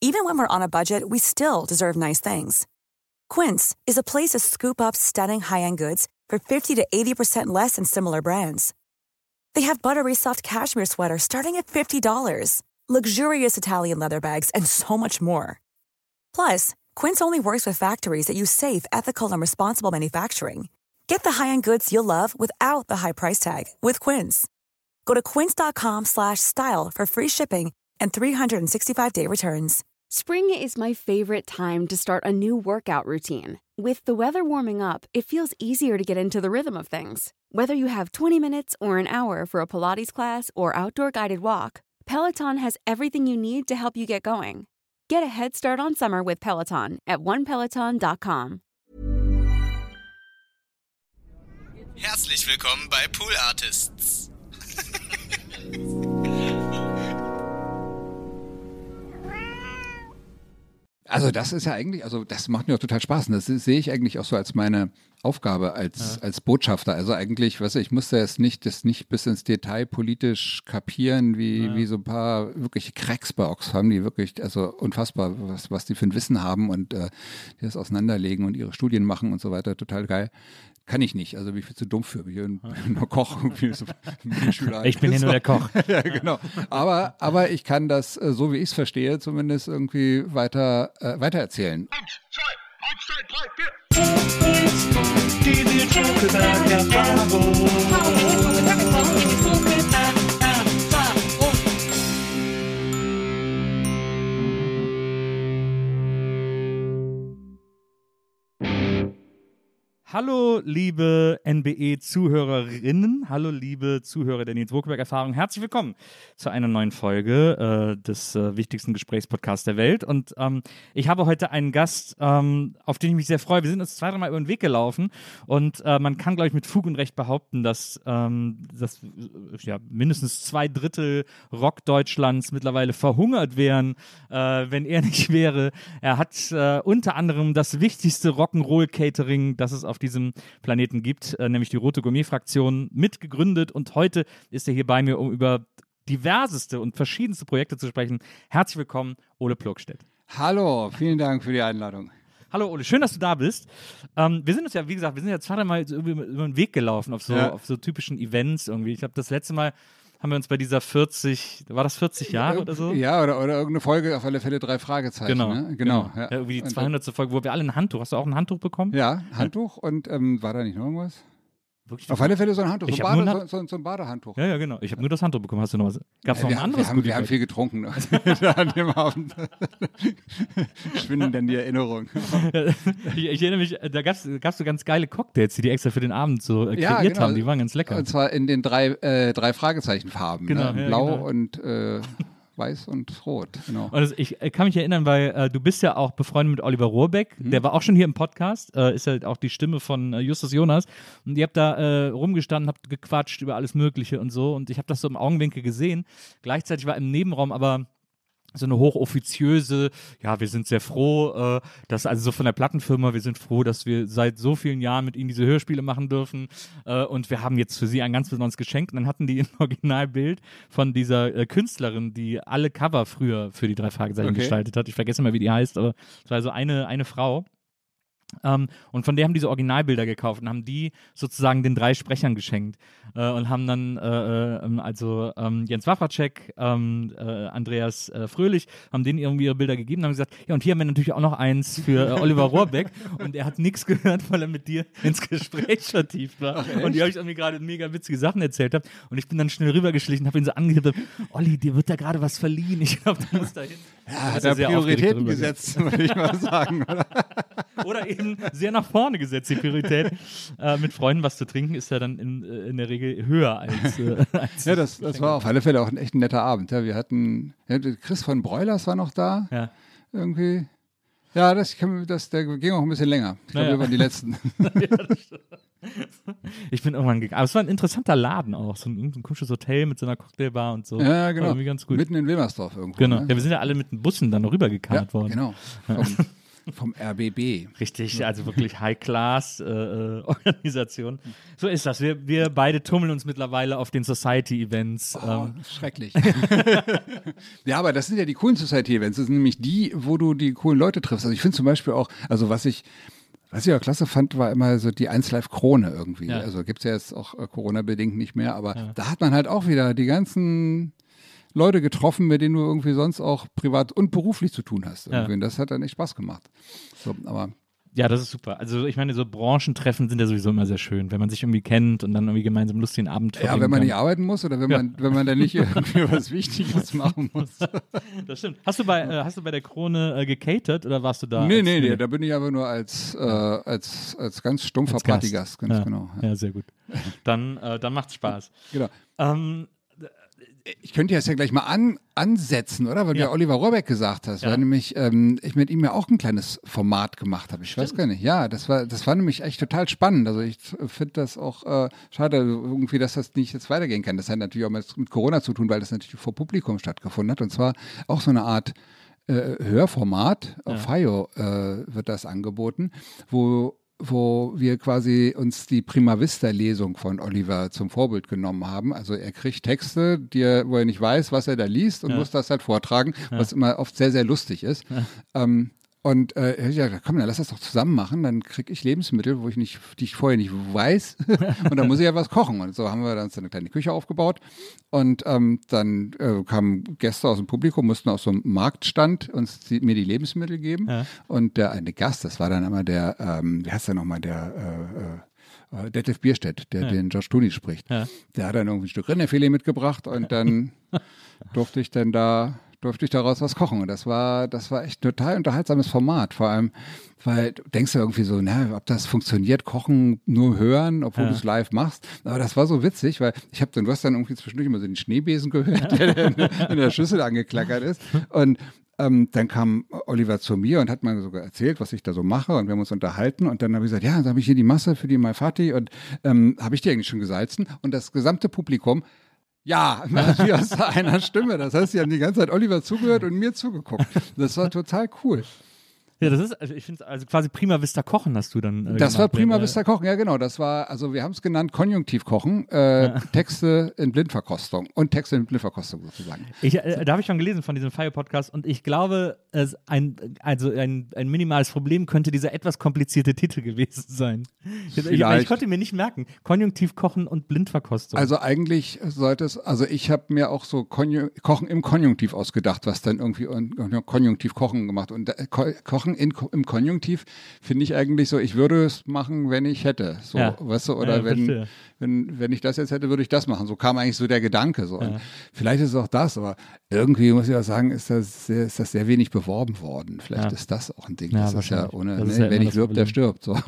Even when we're on a budget, we still deserve nice things. Quince is a place to scoop up stunning high-end goods for 50 to 80% less than similar brands. They have buttery soft cashmere sweaters starting at $50, luxurious Italian leather bags, and so much more. Plus, Quince only works with factories that use safe, ethical, and responsible manufacturing. Get the high-end goods you'll love without the high price tag with Quince. Go to quince.com/style for free shipping and 365-day returns. Spring is my favorite time to start a new workout routine. With the weather warming up, it feels easier to get into the rhythm of things. Whether you have 20 minutes or an hour for a Pilates class or outdoor guided walk, Peloton has everything you need to help you get going. Get a head start on summer with Peloton at onepeloton.com. Herzlich willkommen bei Pool Artists. Also das ist ja eigentlich, also das macht mir auch total Spaß. Und das sehe ich eigentlich auch so als meine Aufgabe als Botschafter. Also eigentlich, weißt du, ich musste das nicht bis ins Detail politisch kapieren, wie so ein paar wirkliche Cracks bei Oxfam, die wirklich, also unfassbar, was die für ein Wissen haben und die das auseinanderlegen und ihre Studien machen und so weiter. Total geil. Kann ich nicht, also bin ich viel zu dumm für. Ich bin nur Koch. Ich bin hier nur der Koch. Ja, genau. Aber ich kann das, so wie ich es verstehe, zumindest irgendwie weiter erzählen. 1, 2, 3, 4. Diese Schokolade-Erfahrung. Hallo liebe NBE-Zuhörerinnen, hallo liebe Zuhörer der Nils Bokelberg-Erfahrung, herzlich willkommen zu einer neuen Folge des wichtigsten Gesprächspodcasts der Welt. Und ich habe heute einen Gast, auf den ich mich sehr freue. Wir sind uns 2-3 Mal über den Weg gelaufen und man kann, glaube ich, mit Fug und Recht behaupten, dass mindestens 2/3 Rock Deutschlands mittlerweile verhungert wären, wenn er nicht wäre. Er hat unter anderem das wichtigste Rock'n'Roll-Catering, das es auf diesem Planeten gibt, nämlich die Rote Gourmet-Fraktion, mitgegründet, und heute ist er hier bei mir, um über diverseste und verschiedenste Projekte zu sprechen. Herzlich willkommen, Ole Plogstedt. Hallo, vielen Dank für die Einladung. Hallo Ole, schön, dass du da bist. Wir sind uns ja, wie gesagt, 2-3 Mal über den Weg gelaufen auf so typischen Events irgendwie. Ich glaube, das letzte Mal haben wir uns bei dieser 40 Jahre oder so? Ja, oder irgendeine Folge, auf alle Fälle 3 Fragezeichen. Genau. Ne? Ja, irgendwie die 200. Folge, wo wir alle ein Handtuch, hast du auch ein Handtuch bekommen? Ja, Handtuch und war da nicht noch irgendwas? Wirklich? Auf alle Fälle so ein Handtuch, so ein Badehandtuch. Ja, genau. Ich habe nur das Handtuch bekommen. Hast du noch was? Gab es noch ein anderes? Wir haben viel getrunken an dem Abend. Schwinden dann die Erinnerungen. Ich erinnere mich, da gab's so ganz geile Cocktails, die extra für den Abend so kreiert haben. Die waren ganz lecker. Und zwar in den 3 Fragezeichenfarben. Genau, ne? ja, Blau genau. und Weiß und Rot, genau. Und ich kann mich erinnern, weil du bist ja auch befreundet mit Oliver Rohrbeck, der war auch schon hier im Podcast, ist halt auch die Stimme von Justus Jonas, und ihr habt da rumgestanden, habt gequatscht über alles Mögliche und so, und ich habe das so im Augenwinkel gesehen. Gleichzeitig war im Nebenraum aber so eine hochoffiziöse, ja, wir sind sehr froh, dass, also so von der Plattenfirma, wir sind froh, dass wir seit so vielen Jahren mit ihnen diese Hörspiele machen dürfen, und wir haben jetzt für sie ein ganz besonderes Geschenk. Und dann hatten die ein Originalbild von dieser Künstlerin, die alle Cover früher für die 3 Fragezeichen gestaltet hat. Ich vergesse mal, wie die heißt, aber es war so eine Frau. Und von der haben diese Originalbilder gekauft und haben die sozusagen den 3 Sprechern geschenkt und haben dann Jens Wawracek, Andreas Fröhlich, haben denen irgendwie ihre Bilder gegeben und haben gesagt, ja, und hier haben wir natürlich auch noch eins für Oliver Rohrbeck, und er hat nichts gehört, weil er mit dir ins Gespräch vertieft war. Ach, und die habe ich mir gerade mega witzige Sachen erzählt habe, und ich bin dann schnell rübergeschlichen, habe ihn so angehört, Olli, dir wird da gerade was verliehen, ich glaube, du musst da hin. Ja, hat er Prioritäten gesetzt, würde ich mal sagen, oder? Oder eben sehr nach vorne gesetzt, die Priorität. Mit Freunden was zu trinken ist ja dann in der Regel höher als ja, das war auf alle Fälle auch ein echt netter Abend. Ja, wir hatten, Chris von Breulers war noch da, irgendwie. Ja, der ging auch ein bisschen länger. Ich glaube, wir waren die Letzten. Ich bin irgendwann gegangen. Aber es war ein interessanter Laden auch. So ein komisches Hotel mit so einer Cocktailbar und so. Ja, genau. Irgendwie ganz gut. Mitten in Wilmersdorf irgendwo. Genau. Ne? Ja, wir sind ja alle mit den Bussen dann noch rübergekarrt worden. Genau. Vom RBB. Richtig, also wirklich High-Class-Organisation. So ist das. Wir beide tummeln uns mittlerweile auf den Society-Events. Schrecklich. Ja, aber das sind ja die coolen Society-Events. Das sind nämlich die, wo du die coolen Leute triffst. Also ich finde zum Beispiel auch, also was ich auch klasse fand, war immer so die 1Live Krone irgendwie. Ja. Also gibt es ja jetzt auch Corona-bedingt nicht mehr, aber da hat man halt auch wieder die ganzen Leute getroffen, mit denen du irgendwie sonst auch privat und beruflich zu tun hast. Irgendwie. Und das hat dann echt Spaß gemacht. So, aber ja, das ist super. Also ich meine, so Branchentreffen sind ja sowieso immer sehr schön, wenn man sich irgendwie kennt und dann irgendwie gemeinsam lustigen Abend verbringen ja, wenn man kann. nicht arbeiten muss oder wenn man dann nicht irgendwie was Wichtiges machen muss. Das stimmt. Hast du bei der Krone gecatert oder warst du da? Nee, da bin ich aber nur als ganz stumpfer Partygast, ganz genau. Ja, sehr gut. Dann macht's Spaß. Genau. Ich könnte jetzt ja gleich mal ansetzen, oder? Weil du ja Oliver Rohrbeck gesagt hast, weil nämlich ich mit ihm ja auch ein kleines Format gemacht habe. Ich weiß gar nicht. Ja, das war nämlich echt total spannend. Also ich finde das auch schade, irgendwie, dass das nicht jetzt weitergehen kann. Das hat natürlich auch mit Corona zu tun, weil das natürlich vor Publikum stattgefunden hat. Und zwar auch so eine Art Hörformat. Auf FIO wird das angeboten, wo wir quasi uns die Prima Vista-Lesung von Oliver zum Vorbild genommen haben. Also er kriegt Texte, wo er nicht weiß, was er da liest und muss das halt vortragen, was immer oft sehr, sehr lustig ist. Und komm, dann lass das doch zusammen machen, dann kriege ich Lebensmittel, die ich vorher nicht weiß und dann muss ich ja was kochen. Und so haben wir dann so eine kleine Küche aufgebaut und dann kamen Gäste aus dem Publikum, mussten aus so einem Marktstand mir die Lebensmittel geben und der eine Gast, das war dann immer der, wie heißt der nochmal, der Detlef Bierstedt, der den Josh Clooney spricht. Ja. Der hat dann irgendwie ein Stück Rinderfilet mitgebracht und dann durfte ich daraus was kochen. Und das war echt total unterhaltsames Format. Vor allem, weil du denkst ja irgendwie so, ob das funktioniert, kochen, nur hören, obwohl du es live machst. Aber das war so witzig, weil du hast dann irgendwie zwischendurch immer so den Schneebesen gehört, der in der Schüssel angeklackert ist. Und dann kam Oliver zu mir und hat mir sogar erzählt, was ich da so mache und wir haben uns unterhalten und dann habe ich gesagt, dann habe ich hier die Masse für die Malfatti und habe ich die eigentlich schon gesalzen und das gesamte Publikum wie aus einer Stimme. Das heißt, sie haben die ganze Zeit Oliver zugehört und mir zugeguckt. Das war total cool. Ja, das ist, also ich finde, also quasi Prima Vista Kochen hast du dann Das war Prima Vista Kochen, ja genau. Das war, also wir haben es genannt Konjunktiv Kochen, Texte in Blindverkostung und Texte in Blindverkostung sozusagen. Da habe ich schon gelesen von diesem Fire-Podcast und ich glaube, ein minimales Problem könnte dieser etwas komplizierte Titel gewesen sein. Ich konnte mir nicht merken, Konjunktiv Kochen und Blindverkostung. Also eigentlich sollte es, ich habe mir auch so Kochen im Konjunktiv ausgedacht, was dann irgendwie Konjunktiv Kochen gemacht und Kochen im Konjunktiv finde ich eigentlich so, ich würde es machen, wenn ich hätte. So, weißt du, oder wenn ich das jetzt hätte, würde ich das machen. So kam eigentlich so der Gedanke. So. Und vielleicht ist es auch das, aber irgendwie muss ich auch sagen, ist das sehr wenig beworben worden. Vielleicht ist das auch ein Ding. Das ist ja ohne, wer nicht wirbt, der stirbt. So.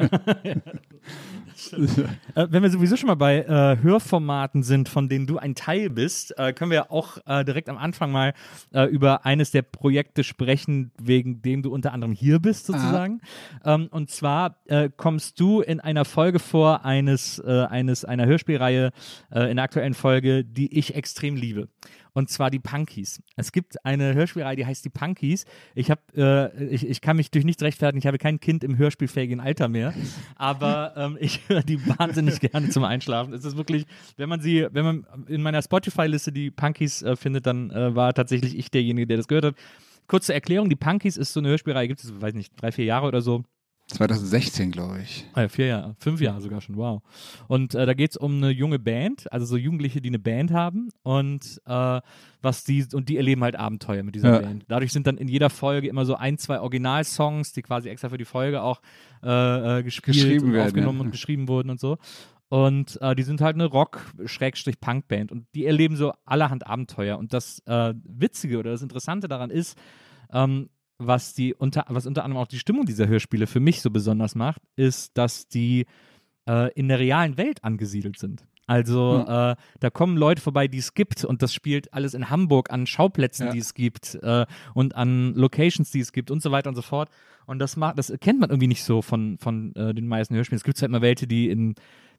Wenn wir sowieso schon mal bei Hörformaten sind, von denen du ein Teil bist, können wir auch direkt am Anfang mal über eines der Projekte sprechen, wegen dem du unter anderem hier bist, sozusagen. Und zwar kommst du in einer Folge vor einer Hörspielreihe in der aktuellen Folge, die ich extrem liebe. Und zwar die Punkies. Es gibt eine Hörspielreihe, die heißt die Punkies. Ich kann mich durch nichts rechtfertigen, ich habe kein Kind im hörspielfähigen Alter mehr, aber ich höre die wahnsinnig gerne zum Einschlafen. Es ist wirklich, wenn man in meiner Spotify-Liste die Punkies findet, dann war tatsächlich ich derjenige, der das gehört hat. Kurze Erklärung, die Punkies ist so eine Hörspielreihe, gibt es, weiß nicht, 3-4 Jahre oder so. 2016, glaube ich. 4 Jahre, 5 Jahre sogar schon, wow. Und da geht es um eine junge Band, also so Jugendliche, die eine Band haben und die erleben halt Abenteuer mit dieser Band. Dadurch sind dann in jeder Folge immer so 1-2 Originalsongs, die quasi extra für die Folge auch gespielt und aufgenommen und geschrieben wurden und so. Und die sind halt eine Rock-Punk-Band und die erleben so allerhand Abenteuer. Und das Witzige oder das Interessante daran ist, was unter anderem auch die Stimmung dieser Hörspiele für mich so besonders macht, ist, dass die in der realen Welt angesiedelt sind. Also da kommen Leute vorbei, die es gibt und das spielt alles in Hamburg an Schauplätzen, die es gibt und an Locations, die es gibt und so weiter und so fort. Und das kennt man irgendwie nicht so von den meisten Hörspielen. Es gibt halt immer welche, die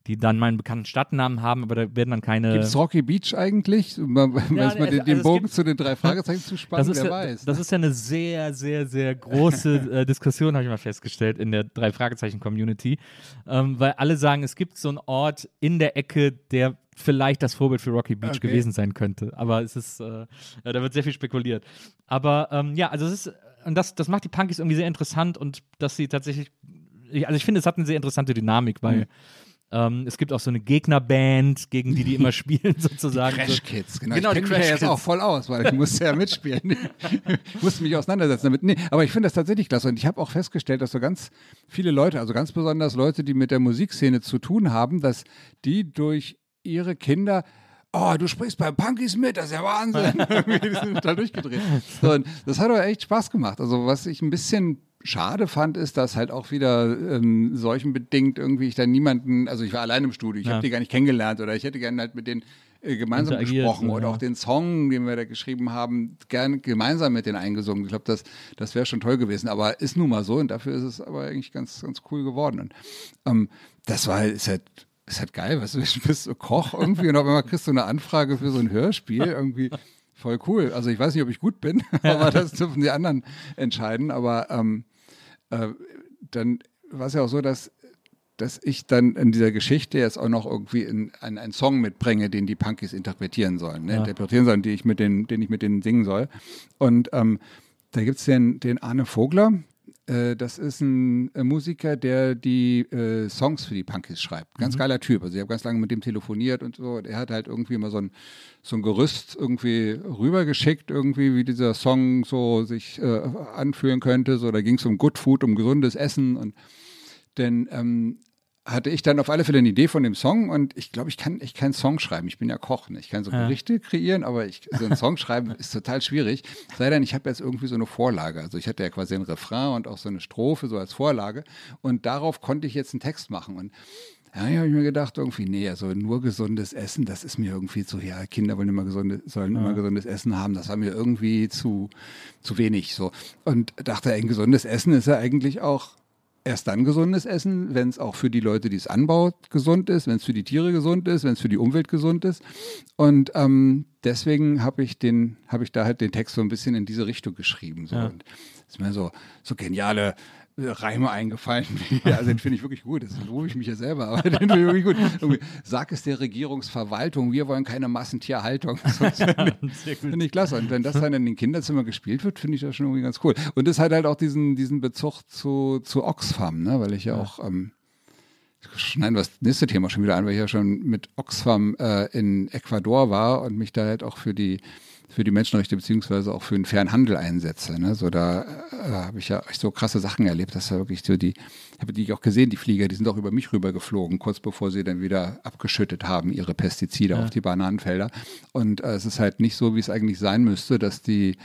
die dann meinen bekannten Stadtnamen haben, aber da werden dann keine... Gibt es Rocky Beach eigentlich? Den Bogen zu den 3 Fragezeichen zu spannen, wer weiß. Das ist ja eine sehr, sehr, sehr große Diskussion, habe ich mal festgestellt, in der 3 Fragezeichen-Community, weil alle sagen, es gibt so einen Ort in der Ecke, der vielleicht das Vorbild für Rocky Beach gewesen sein könnte. Aber es ist, da wird sehr viel spekuliert. Aber also es ist, und das macht die Punkies irgendwie sehr interessant und dass sie tatsächlich, ich finde, es hat eine sehr interessante Dynamik, weil es gibt auch so eine Gegnerband, gegen die immer spielen, sozusagen. Die Crash Kids, genau. Die Ich kenne mich ja jetzt auch voll aus, weil ich musste ja mitspielen. Ich musste mich auseinandersetzen damit. Nee, aber ich finde das tatsächlich klasse. Und ich habe auch festgestellt, dass so ganz viele Leute, also ganz besonders Leute, die mit der Musikszene zu tun haben, dass die durch ihre Kinder, du sprichst bei Punkies mit, das ist ja Wahnsinn. Die sind total durchgedreht. So, und das hat aber echt Spaß gemacht. Also was ich ein bisschen schade fand, ist, dass halt auch wieder seuchenbedingt irgendwie ich da niemanden, also ich war allein im Studio, ich habe die gar nicht kennengelernt oder ich hätte gerne halt mit denen gemeinsam gesprochen oder auch den Song, den wir da geschrieben haben, gerne gemeinsam mit denen eingesungen. Ich glaube, das wäre schon toll gewesen, aber ist nun mal so und dafür ist es aber eigentlich ganz, ganz cool geworden. Und das ist halt geil, weißt du, du bist so Koch irgendwie und auf einmal kriegst du eine Anfrage für so ein Hörspiel irgendwie. Voll cool. Also ich weiß nicht, ob ich gut bin, aber das dürfen die anderen entscheiden. Aber dann war es ja auch so, dass ich dann in dieser Geschichte jetzt auch noch irgendwie einen Song mitbringe, den die Punkies interpretieren sollen, den ich mit denen singen soll. Und da gibt es den Arne Vogler. Das ist ein Musiker, der die Songs für die Punkies schreibt. Ganz geiler Typ. Also ich habe ganz lange mit dem telefoniert und so. Und er hat halt irgendwie immer so ein Gerüst irgendwie rübergeschickt, irgendwie, wie dieser Song so sich anfühlen könnte. So, da ging es um Good Food, um gesundes Essen. Und dann hatte ich dann auf alle Fälle eine Idee von dem Song und ich glaube, ich kann echt keinen Song schreiben. Ich bin ja Koch, ne? Ich kann so Gerichte kreieren, aber so einen Song schreiben ist total schwierig. Sei denn, ich habe jetzt irgendwie so eine Vorlage. Also ich hatte ja quasi ein Refrain und auch so eine Strophe so als Vorlage und darauf konnte ich jetzt einen Text machen und ja, habe ich mir gedacht, irgendwie, nee, also nur gesundes Essen, das ist mir irgendwie Kinder wollen immer gesundes Essen haben, das war mir irgendwie zu wenig, so. Und dachte, ein gesundes Essen ist ja eigentlich auch erst dann gesundes Essen, wenn es auch für die Leute, die es anbaut, gesund ist, wenn es für die Tiere gesund ist, wenn es für die Umwelt gesund ist. Und deswegen habe ich da halt den Text so ein bisschen in diese Richtung geschrieben. So. Und ist mir so geniale Reime eingefallen. Also den finde ich wirklich gut. Das lobe ich mich ja selber, aber den finde ich wirklich gut. Irgendwie, sag es der Regierungsverwaltung, wir wollen keine Massentierhaltung. Finde ich klasse. Und wenn das dann in den Kinderzimmern gespielt wird, finde ich das schon irgendwie ganz cool. Und das hat halt auch diesen Bezug zu Oxfam, ne? Weil ich ja auch schneiden wir das nächste Thema schon wieder an, weil ich ja schon mit Oxfam in Ecuador war und mich da halt auch für die Menschenrechte beziehungsweise auch für den fairen Handel einsetze. Ne? So, da habe ich ja echt so krasse Sachen erlebt, dass da wirklich so habe die auch gesehen, die Flieger, die sind auch über mich rüber geflogen, kurz bevor sie dann wieder abgeschüttet haben, ihre Pestizide auf die Bananenfelder. Und es ist halt nicht so, wie es eigentlich sein müsste, dass die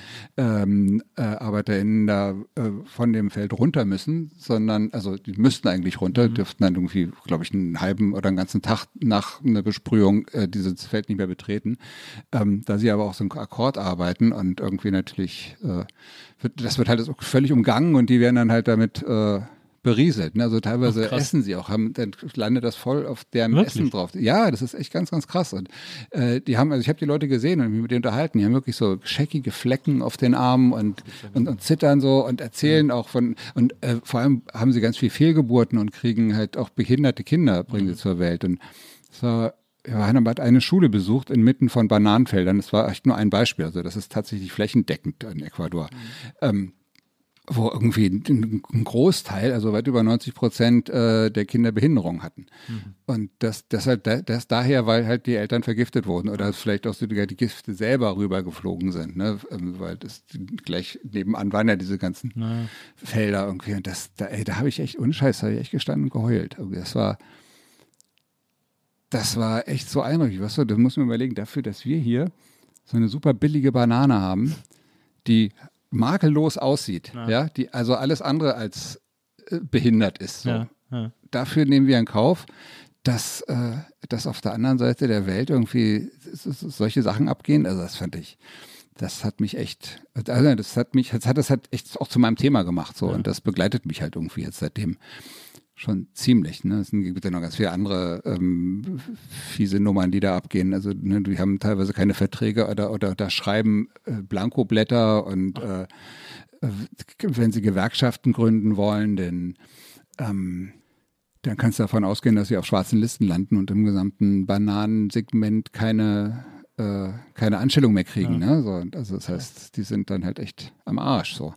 ArbeiterInnen da von dem Feld runter müssen, sondern, also die müssten eigentlich runter, dürften dann irgendwie, glaube ich, einen halben oder einen ganzen Tag nach einer Besprühung dieses Feld nicht mehr betreten. Da sie aber auch so einen Akkord arbeiten und irgendwie natürlich, das wird halt völlig umgangen und die werden dann halt damit berieselt. Ne? Also teilweise essen sie auch, dann landet das voll auf deren Essen drauf. Ja, das ist echt ganz, ganz krass. Und ich habe die Leute gesehen und mich mit denen unterhalten, die haben wirklich so scheckige Flecken auf den Armen und zittern so und erzählen auch von, und vor allem haben sie ganz viel Fehlgeburten und kriegen halt auch behinderte Kinder, bringen sie zur Welt. Und so, Heiner hat eine Schule besucht inmitten von Bananenfeldern. Das war echt nur ein Beispiel. Also das ist tatsächlich flächendeckend in Ecuador. Wo irgendwie ein Großteil, also weit über 90% der Kinder Behinderung hatten. Und das daher, weil halt die Eltern vergiftet wurden oder vielleicht auch sogar die Gifte selber rübergeflogen sind, ne? Weil das gleich nebenan waren ja diese ganzen Felder irgendwie. Und da habe ich echt, ohne Scheiß, da habe ich echt gestanden und geheult. Das war echt so eindrücklich, weißt du, das muss man überlegen, dafür, dass wir hier so eine super billige Banane haben, die makellos aussieht, die also alles andere als behindert ist. So. Ja. Dafür nehmen wir in Kauf, dass auf der anderen Seite der Welt irgendwie solche Sachen abgehen. Also das hat mich echt, das hat echt auch zu meinem Thema gemacht. So. Und das begleitet mich halt irgendwie jetzt seitdem schon ziemlich. Ne? Es gibt ja noch ganz viele andere fiese Nummern, die da abgehen. Also die haben teilweise keine Verträge oder schreiben Blankoblätter und wenn sie Gewerkschaften gründen wollen, dann kannst du davon ausgehen, dass sie auf schwarzen Listen landen und im gesamten Bananensegment keine Anstellung mehr kriegen. Ja. Ne? So, also das heißt, die sind dann halt echt am Arsch. So.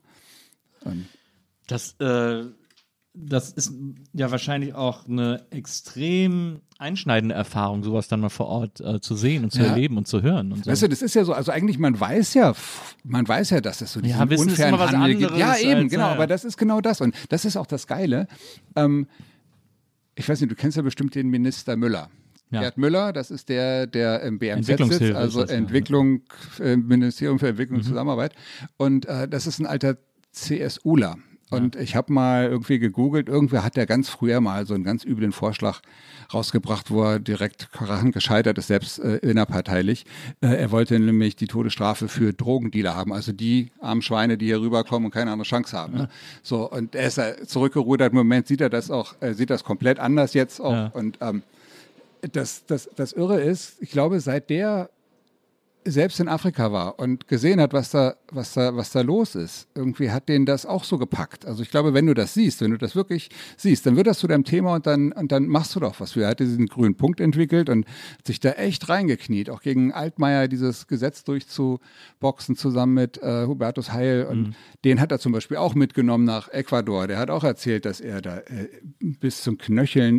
Das ist ja wahrscheinlich auch eine extrem einschneidende Erfahrung, sowas dann mal vor Ort zu sehen und zu erleben und zu hören. Und so. Weißt du, das ist ja so, also eigentlich man weiß ja, dass es so diesen Wissen ist unfairen immer was Handel gibt. Ja, anderes eben, als, genau, ja. aber das ist genau das und das ist auch das Geile. Ich weiß nicht, du kennst ja bestimmt den Minister Müller. Ja. Gerd Müller, das ist der im BMZ sitzt, Entwicklungshilfe also ist das, Ministerium für Entwicklung und Zusammenarbeit. Und das ist ein alter CSUler. Und ich habe mal irgendwie gegoogelt, irgendwer hat ja ganz früher mal so einen ganz üblen Vorschlag rausgebracht, wo er direkt krachend gescheitert ist, selbst innerparteilich. Er wollte nämlich die Todesstrafe für Drogendealer haben, also die armen Schweine, die hier rüberkommen und keine andere Chance haben. Ne? So, und er ist zurückgerudert, im Moment sieht er das auch, sieht das komplett anders jetzt auch. Ja. Und das Irre ist, ich glaube, seit der selbst in Afrika war und gesehen hat, was da los ist. Irgendwie hat den das auch so gepackt. Also ich glaube, wenn du das wirklich siehst, dann wird das zu deinem Thema und dann machst du doch was für. Er hat diesen grünen Punkt entwickelt und sich da echt reingekniet, auch gegen Altmaier dieses Gesetz durchzuboxen zusammen mit Hubertus Heil und den hat er zum Beispiel auch mitgenommen nach Ecuador. Der hat auch erzählt, dass er da bis zum Knöcheln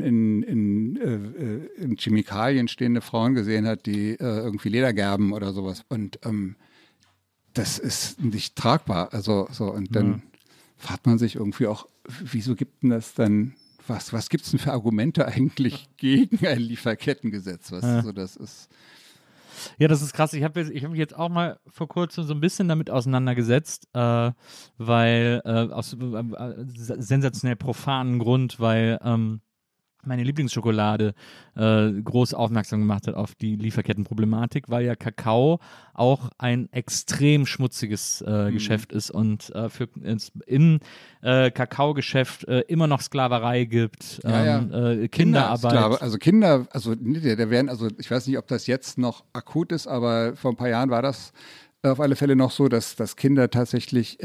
in Chemikalien stehende Frauen gesehen hat, die irgendwie Ledergerben oder sowas. Und das ist nicht tragbar. Also so, und dann fragt man sich irgendwie auch, wieso gibt denn das dann, was gibt es denn für Argumente eigentlich gegen ein Lieferkettengesetz? So das ist. Ja, das ist krass. Ich hab mich jetzt auch mal vor kurzem so ein bisschen damit auseinandergesetzt, weil aus sensationell profanen Grund, weil meine Lieblingsschokolade groß aufmerksam gemacht hat auf die Lieferkettenproblematik, weil ja Kakao auch ein extrem schmutziges Geschäft ist und im Kakaogeschäft immer noch Sklaverei gibt, Kinderarbeit. Kinder, da werden, ich weiß nicht, ob das jetzt noch akut ist, aber vor ein paar Jahren war das auf alle Fälle noch so, dass Kinder tatsächlich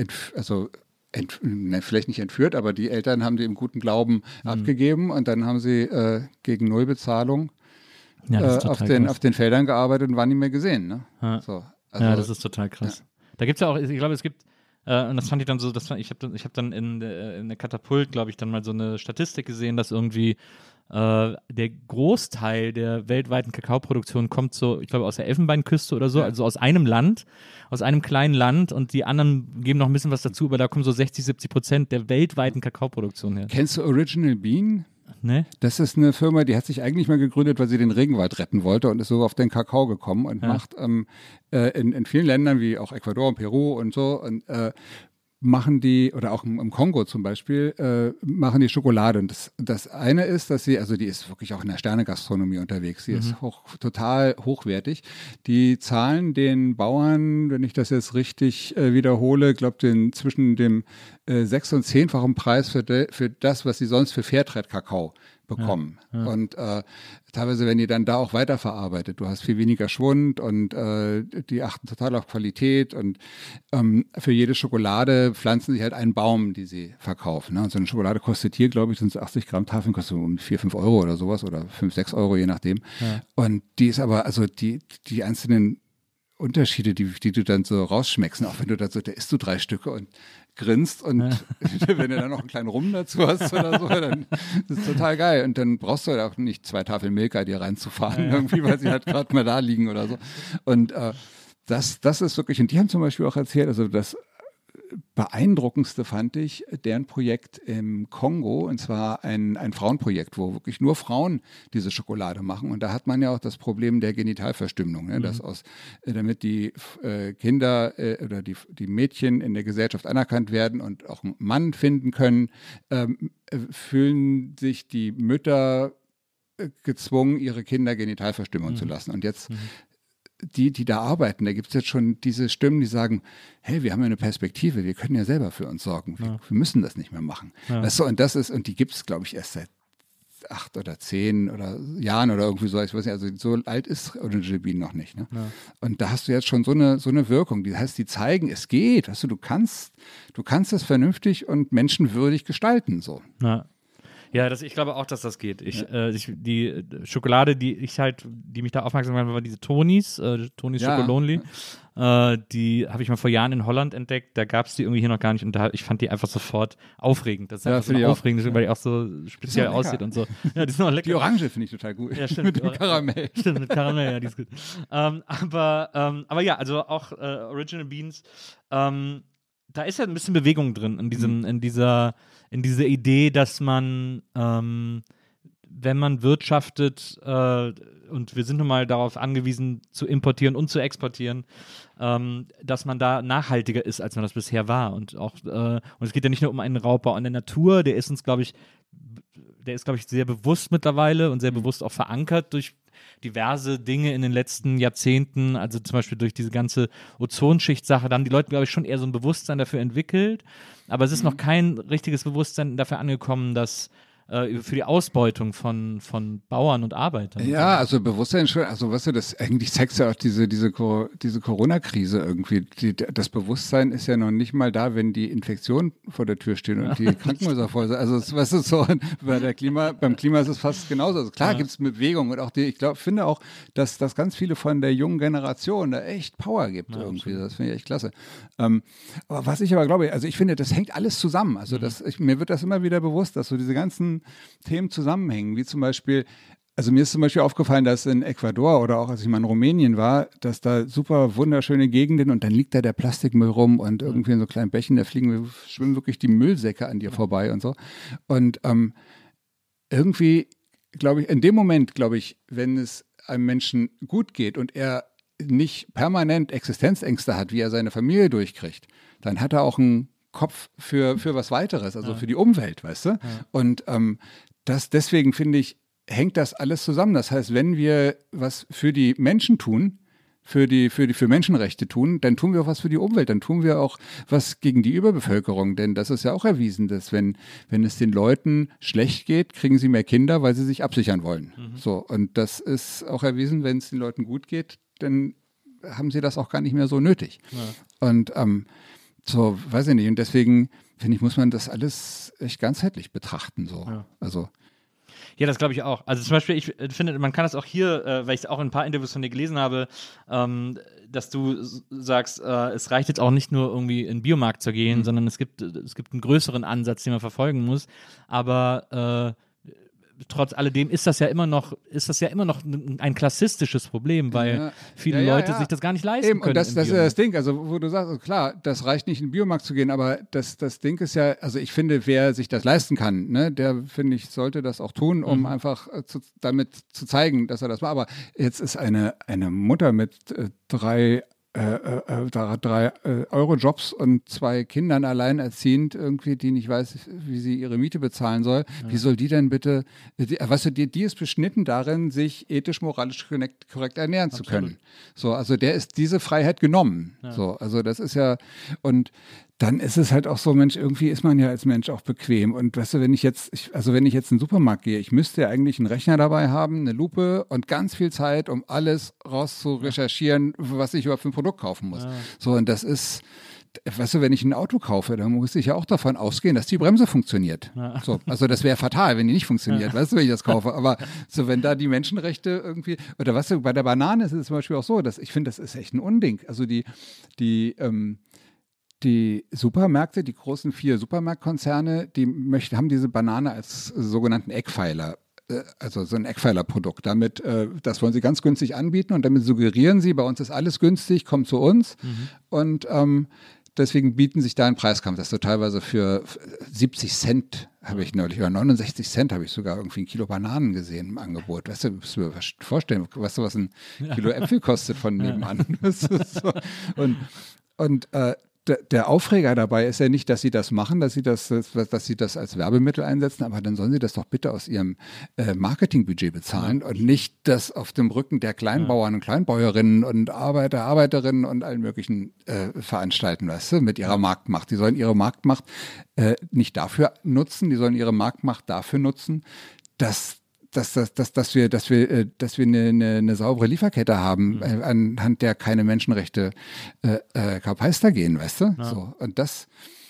vielleicht nicht entführt, aber die Eltern haben die im guten Glauben abgegeben und dann haben sie gegen Nullbezahlung auf den Feldern gearbeitet und waren nicht mehr gesehen. Ne? Ja. So, das ist total krass. Ja. Da gibt es ja auch, ich glaube, es gibt, und das fand ich dann so, ich hab dann in der Katapult, glaube ich, dann mal so eine Statistik gesehen, dass irgendwie der Großteil der weltweiten Kakaoproduktion kommt so, ich glaube, aus der Elfenbeinküste oder so, also aus einem Land, aus einem kleinen Land und die anderen geben noch ein bisschen was dazu, aber da kommen so 60-70% der weltweiten Kakaoproduktion her. Kennst du Original Bean? Ne? Das ist eine Firma, die hat sich eigentlich mal gegründet, weil sie den Regenwald retten wollte und ist so auf den Kakao gekommen und macht in vielen Ländern wie auch Ecuador und Peru und so und machen die, oder auch im Kongo zum Beispiel, machen die Schokolade. Und das eine ist, dass die ist wirklich auch in der Sternegastronomie unterwegs. Sie ist total hochwertig. Die zahlen den Bauern, wenn ich das jetzt richtig wiederhole, glaube zwischen dem 6- und 10-fachen Preis für das, was sie sonst für Fairtrade-Kakao bekommen. Ja. Und teilweise werden die dann da auch weiterverarbeitet. Du hast viel weniger Schwund und die achten total auf Qualität und für jede Schokolade pflanzen sie halt einen Baum, die sie verkaufen. Ne? Und so eine Schokolade kostet hier, glaube ich, sind es 80 Gramm Tafeln, kostet um 4-5 Euro oder sowas oder 5-6 Euro, je nachdem. Ja. Und die ist aber, also die einzelnen Unterschiede, die du dann so rausschmeckst, auch wenn du da isst du 3 Stücke und grinst und wenn du dann noch einen kleinen Rum dazu hast oder so, dann ist es total geil. Und dann brauchst du halt auch nicht 2 Tafeln Milka dir reinzufahren, irgendwie, weil sie halt gerade mal da liegen oder so. Und das ist wirklich, und die haben zum Beispiel auch erzählt, also das Beeindruckendste fand ich deren Projekt im Kongo, und zwar ein Frauenprojekt, wo wirklich nur Frauen diese Schokolade machen. Und da hat man ja auch das Problem der Genitalverstümmelung, ne? Dass damit die Kinder oder die Mädchen in der Gesellschaft anerkannt werden und auch einen Mann finden können, fühlen sich die Mütter gezwungen, ihre Kinder genital verstümmeln zu lassen. Und jetzt die da arbeiten, da gibt es jetzt schon diese Stimmen, die sagen, hey, wir haben ja eine Perspektive, wir können ja selber für uns sorgen, wir müssen das nicht mehr machen. Ja. Weißt du, und die gibt es, glaube ich, erst seit 8 oder 10 oder Jahren oder irgendwie so, ich weiß nicht, also so alt ist Original Bean noch nicht. Ne? Ja. Und da hast du jetzt schon so eine Wirkung. Das heißt, die zeigen, es geht. Weißt du kannst es vernünftig und menschenwürdig gestalten. So. Ja. Ja, ich glaube auch, dass das geht. Die Schokolade, die mich da aufmerksam gemacht hat, war diese Tonis Schokolonely. Die habe ich mal vor Jahren in Holland entdeckt. Da gab es die irgendwie hier noch gar nicht und ich fand die einfach sofort aufregend. Das ist einfach so aufregend, weil die auch so speziell aussieht und so. Ja, die sind auch lecker. Die Orange finde ich total gut. Ja, stimmt. Mit dem Karamell. Stimmt, mit Karamell, ja, die ist gut. Aber ja, also auch Original Beans, da ist ja ein bisschen Bewegung drin in dieser Idee, dass man, wenn man wirtschaftet, und wir sind nun mal darauf angewiesen, zu importieren und zu exportieren, dass man da nachhaltiger ist, als man das bisher war. Und es geht ja nicht nur um einen Raubbau an der Natur, der ist, glaube ich, sehr bewusst mittlerweile und sehr bewusst auch verankert durch diverse Dinge in den letzten Jahrzehnten, also zum Beispiel durch diese ganze Ozonschicht-Sache, da haben die Leute, glaube ich, schon eher so ein Bewusstsein dafür entwickelt, aber es ist noch kein richtiges Bewusstsein dafür angekommen, dass für die Ausbeutung von Bauern und Arbeitern. Ja, also Bewusstsein schon, also weißt du, das eigentlich zeigt ja auch diese Corona-Krise irgendwie. Das Bewusstsein ist ja noch nicht mal da, wenn die Infektionen vor der Tür stehen und die Krankenhäuser voll sind. Also weißt du, so beim Klima ist es fast genauso. Also klar gibt es Bewegung und auch finde auch, dass ganz viele von der jungen Generation da echt Power gibt irgendwie. Das finde ich echt klasse. Aber was ich aber glaube, also ich finde, das hängt alles zusammen. Also mir wird das immer wieder bewusst, dass so diese ganzen Themen zusammenhängen, wie zum Beispiel, also mir ist zum Beispiel aufgefallen, dass in Ecuador oder auch als ich mal in Rumänien war, dass da super wunderschöne Gegenden und dann liegt da der Plastikmüll rum und irgendwie in so kleinen Bächen, da schwimmen wirklich die Müllsäcke an dir vorbei und so. Und irgendwie, glaube ich, in dem Moment, wenn es einem Menschen gut geht und er nicht permanent Existenzängste hat, wie er seine Familie durchkriegt, dann hat er auch einen Kopf für was weiteres, also für die Umwelt, weißt du? Ja. Und deswegen finde ich, hängt das alles zusammen. Das heißt, wenn wir was für die Menschen tun, für Menschenrechte tun, dann tun wir auch was für die Umwelt, dann tun wir auch was gegen die Überbevölkerung, denn das ist ja auch erwiesen, dass wenn es den Leuten schlecht geht, kriegen sie mehr Kinder, weil sie sich absichern wollen. So, und das ist auch erwiesen, wenn es den Leuten gut geht, dann haben sie das auch gar nicht mehr so nötig. Ja. Und so, weiß ich nicht. Und deswegen, finde ich, muss man das alles echt ganzheitlich betrachten. So. Ja. Also. Ja, das glaube ich auch. Also zum Beispiel, ich finde, man kann das auch hier, weil ich es auch in ein paar Interviews von dir gelesen habe, dass du sagst, es reicht jetzt auch nicht nur irgendwie in den Biomarkt zu gehen, sondern es gibt einen größeren Ansatz, den man verfolgen muss. Aber trotz alledem ist das ja immer noch ein klassistisches Problem, weil viele Leute sich das gar nicht leisten können. Und das ist ja das Ding, also wo du sagst, also klar, das reicht nicht in den Biomarkt zu gehen, aber das Ding ist ja, also ich finde, wer sich das leisten kann, ne, der, finde ich, sollte das auch tun, um einfach damit zu zeigen, dass er das macht. Aber jetzt ist eine Mutter mit drei Euro-Jobs und 2 Kindern alleinerziehend irgendwie, die nicht weiß, wie sie ihre Miete bezahlen soll. Ja. Wie soll die denn bitte, weißt du, die ist beschnitten darin, sich ethisch, moralisch korrekt ernähren zu können. So, also der ist diese Freiheit genommen. Ja. So, also das ist ja, und dann ist es halt auch so, Mensch, irgendwie ist man ja als Mensch auch bequem. Und weißt du, wenn ich jetzt in den Supermarkt gehe, ich müsste ja eigentlich einen Rechner dabei haben, eine Lupe und ganz viel Zeit, um alles rauszurecherchieren, was ich überhaupt für ein Produkt kaufen muss. Ja. So, und das ist, weißt du, wenn ich ein Auto kaufe, dann muss ich ja auch davon ausgehen, dass die Bremse funktioniert. Ja. So, also das wäre fatal, wenn die nicht funktioniert, weißt du, wenn ich das kaufe. Aber so, wenn da die Menschenrechte irgendwie, oder weißt du, bei der Banane ist es zum Beispiel auch so, dass ich finde, das ist echt ein Unding. Also die Supermärkte, die großen 4 Supermarktkonzerne, die haben diese Banane als sogenannten Eckpfeiler, also so ein Eckpfeilerprodukt. Damit, das wollen sie ganz günstig anbieten und damit suggerieren sie, bei uns ist alles günstig, kommt zu uns. Und deswegen bieten sich da einen Preiskampf. Das ist so teilweise für 70 Cent habe ich neulich, oder 69 Cent habe ich sogar irgendwie 1 Kilo Bananen gesehen im Angebot. Weißt du, musst du dir vorstellen, weißt du, was ein Kilo Äpfel kostet von nebenan? Das ist so. Und der Aufreger dabei ist ja nicht, dass sie das machen, dass sie das als Werbemittel einsetzen, aber dann sollen sie das doch bitte aus ihrem Marketingbudget bezahlen und nicht das auf dem Rücken der Kleinbauern und Kleinbäuerinnen und Arbeiterinnen und allen möglichen veranstalten, weißt du, mit ihrer Marktmacht. Die sollen ihre Marktmacht nicht dafür nutzen, die sollen ihre Marktmacht dafür nutzen, dass dass wir eine saubere Lieferkette haben, anhand der keine Menschenrechte Kapeister gehen, weißt du? Ja. So. Und das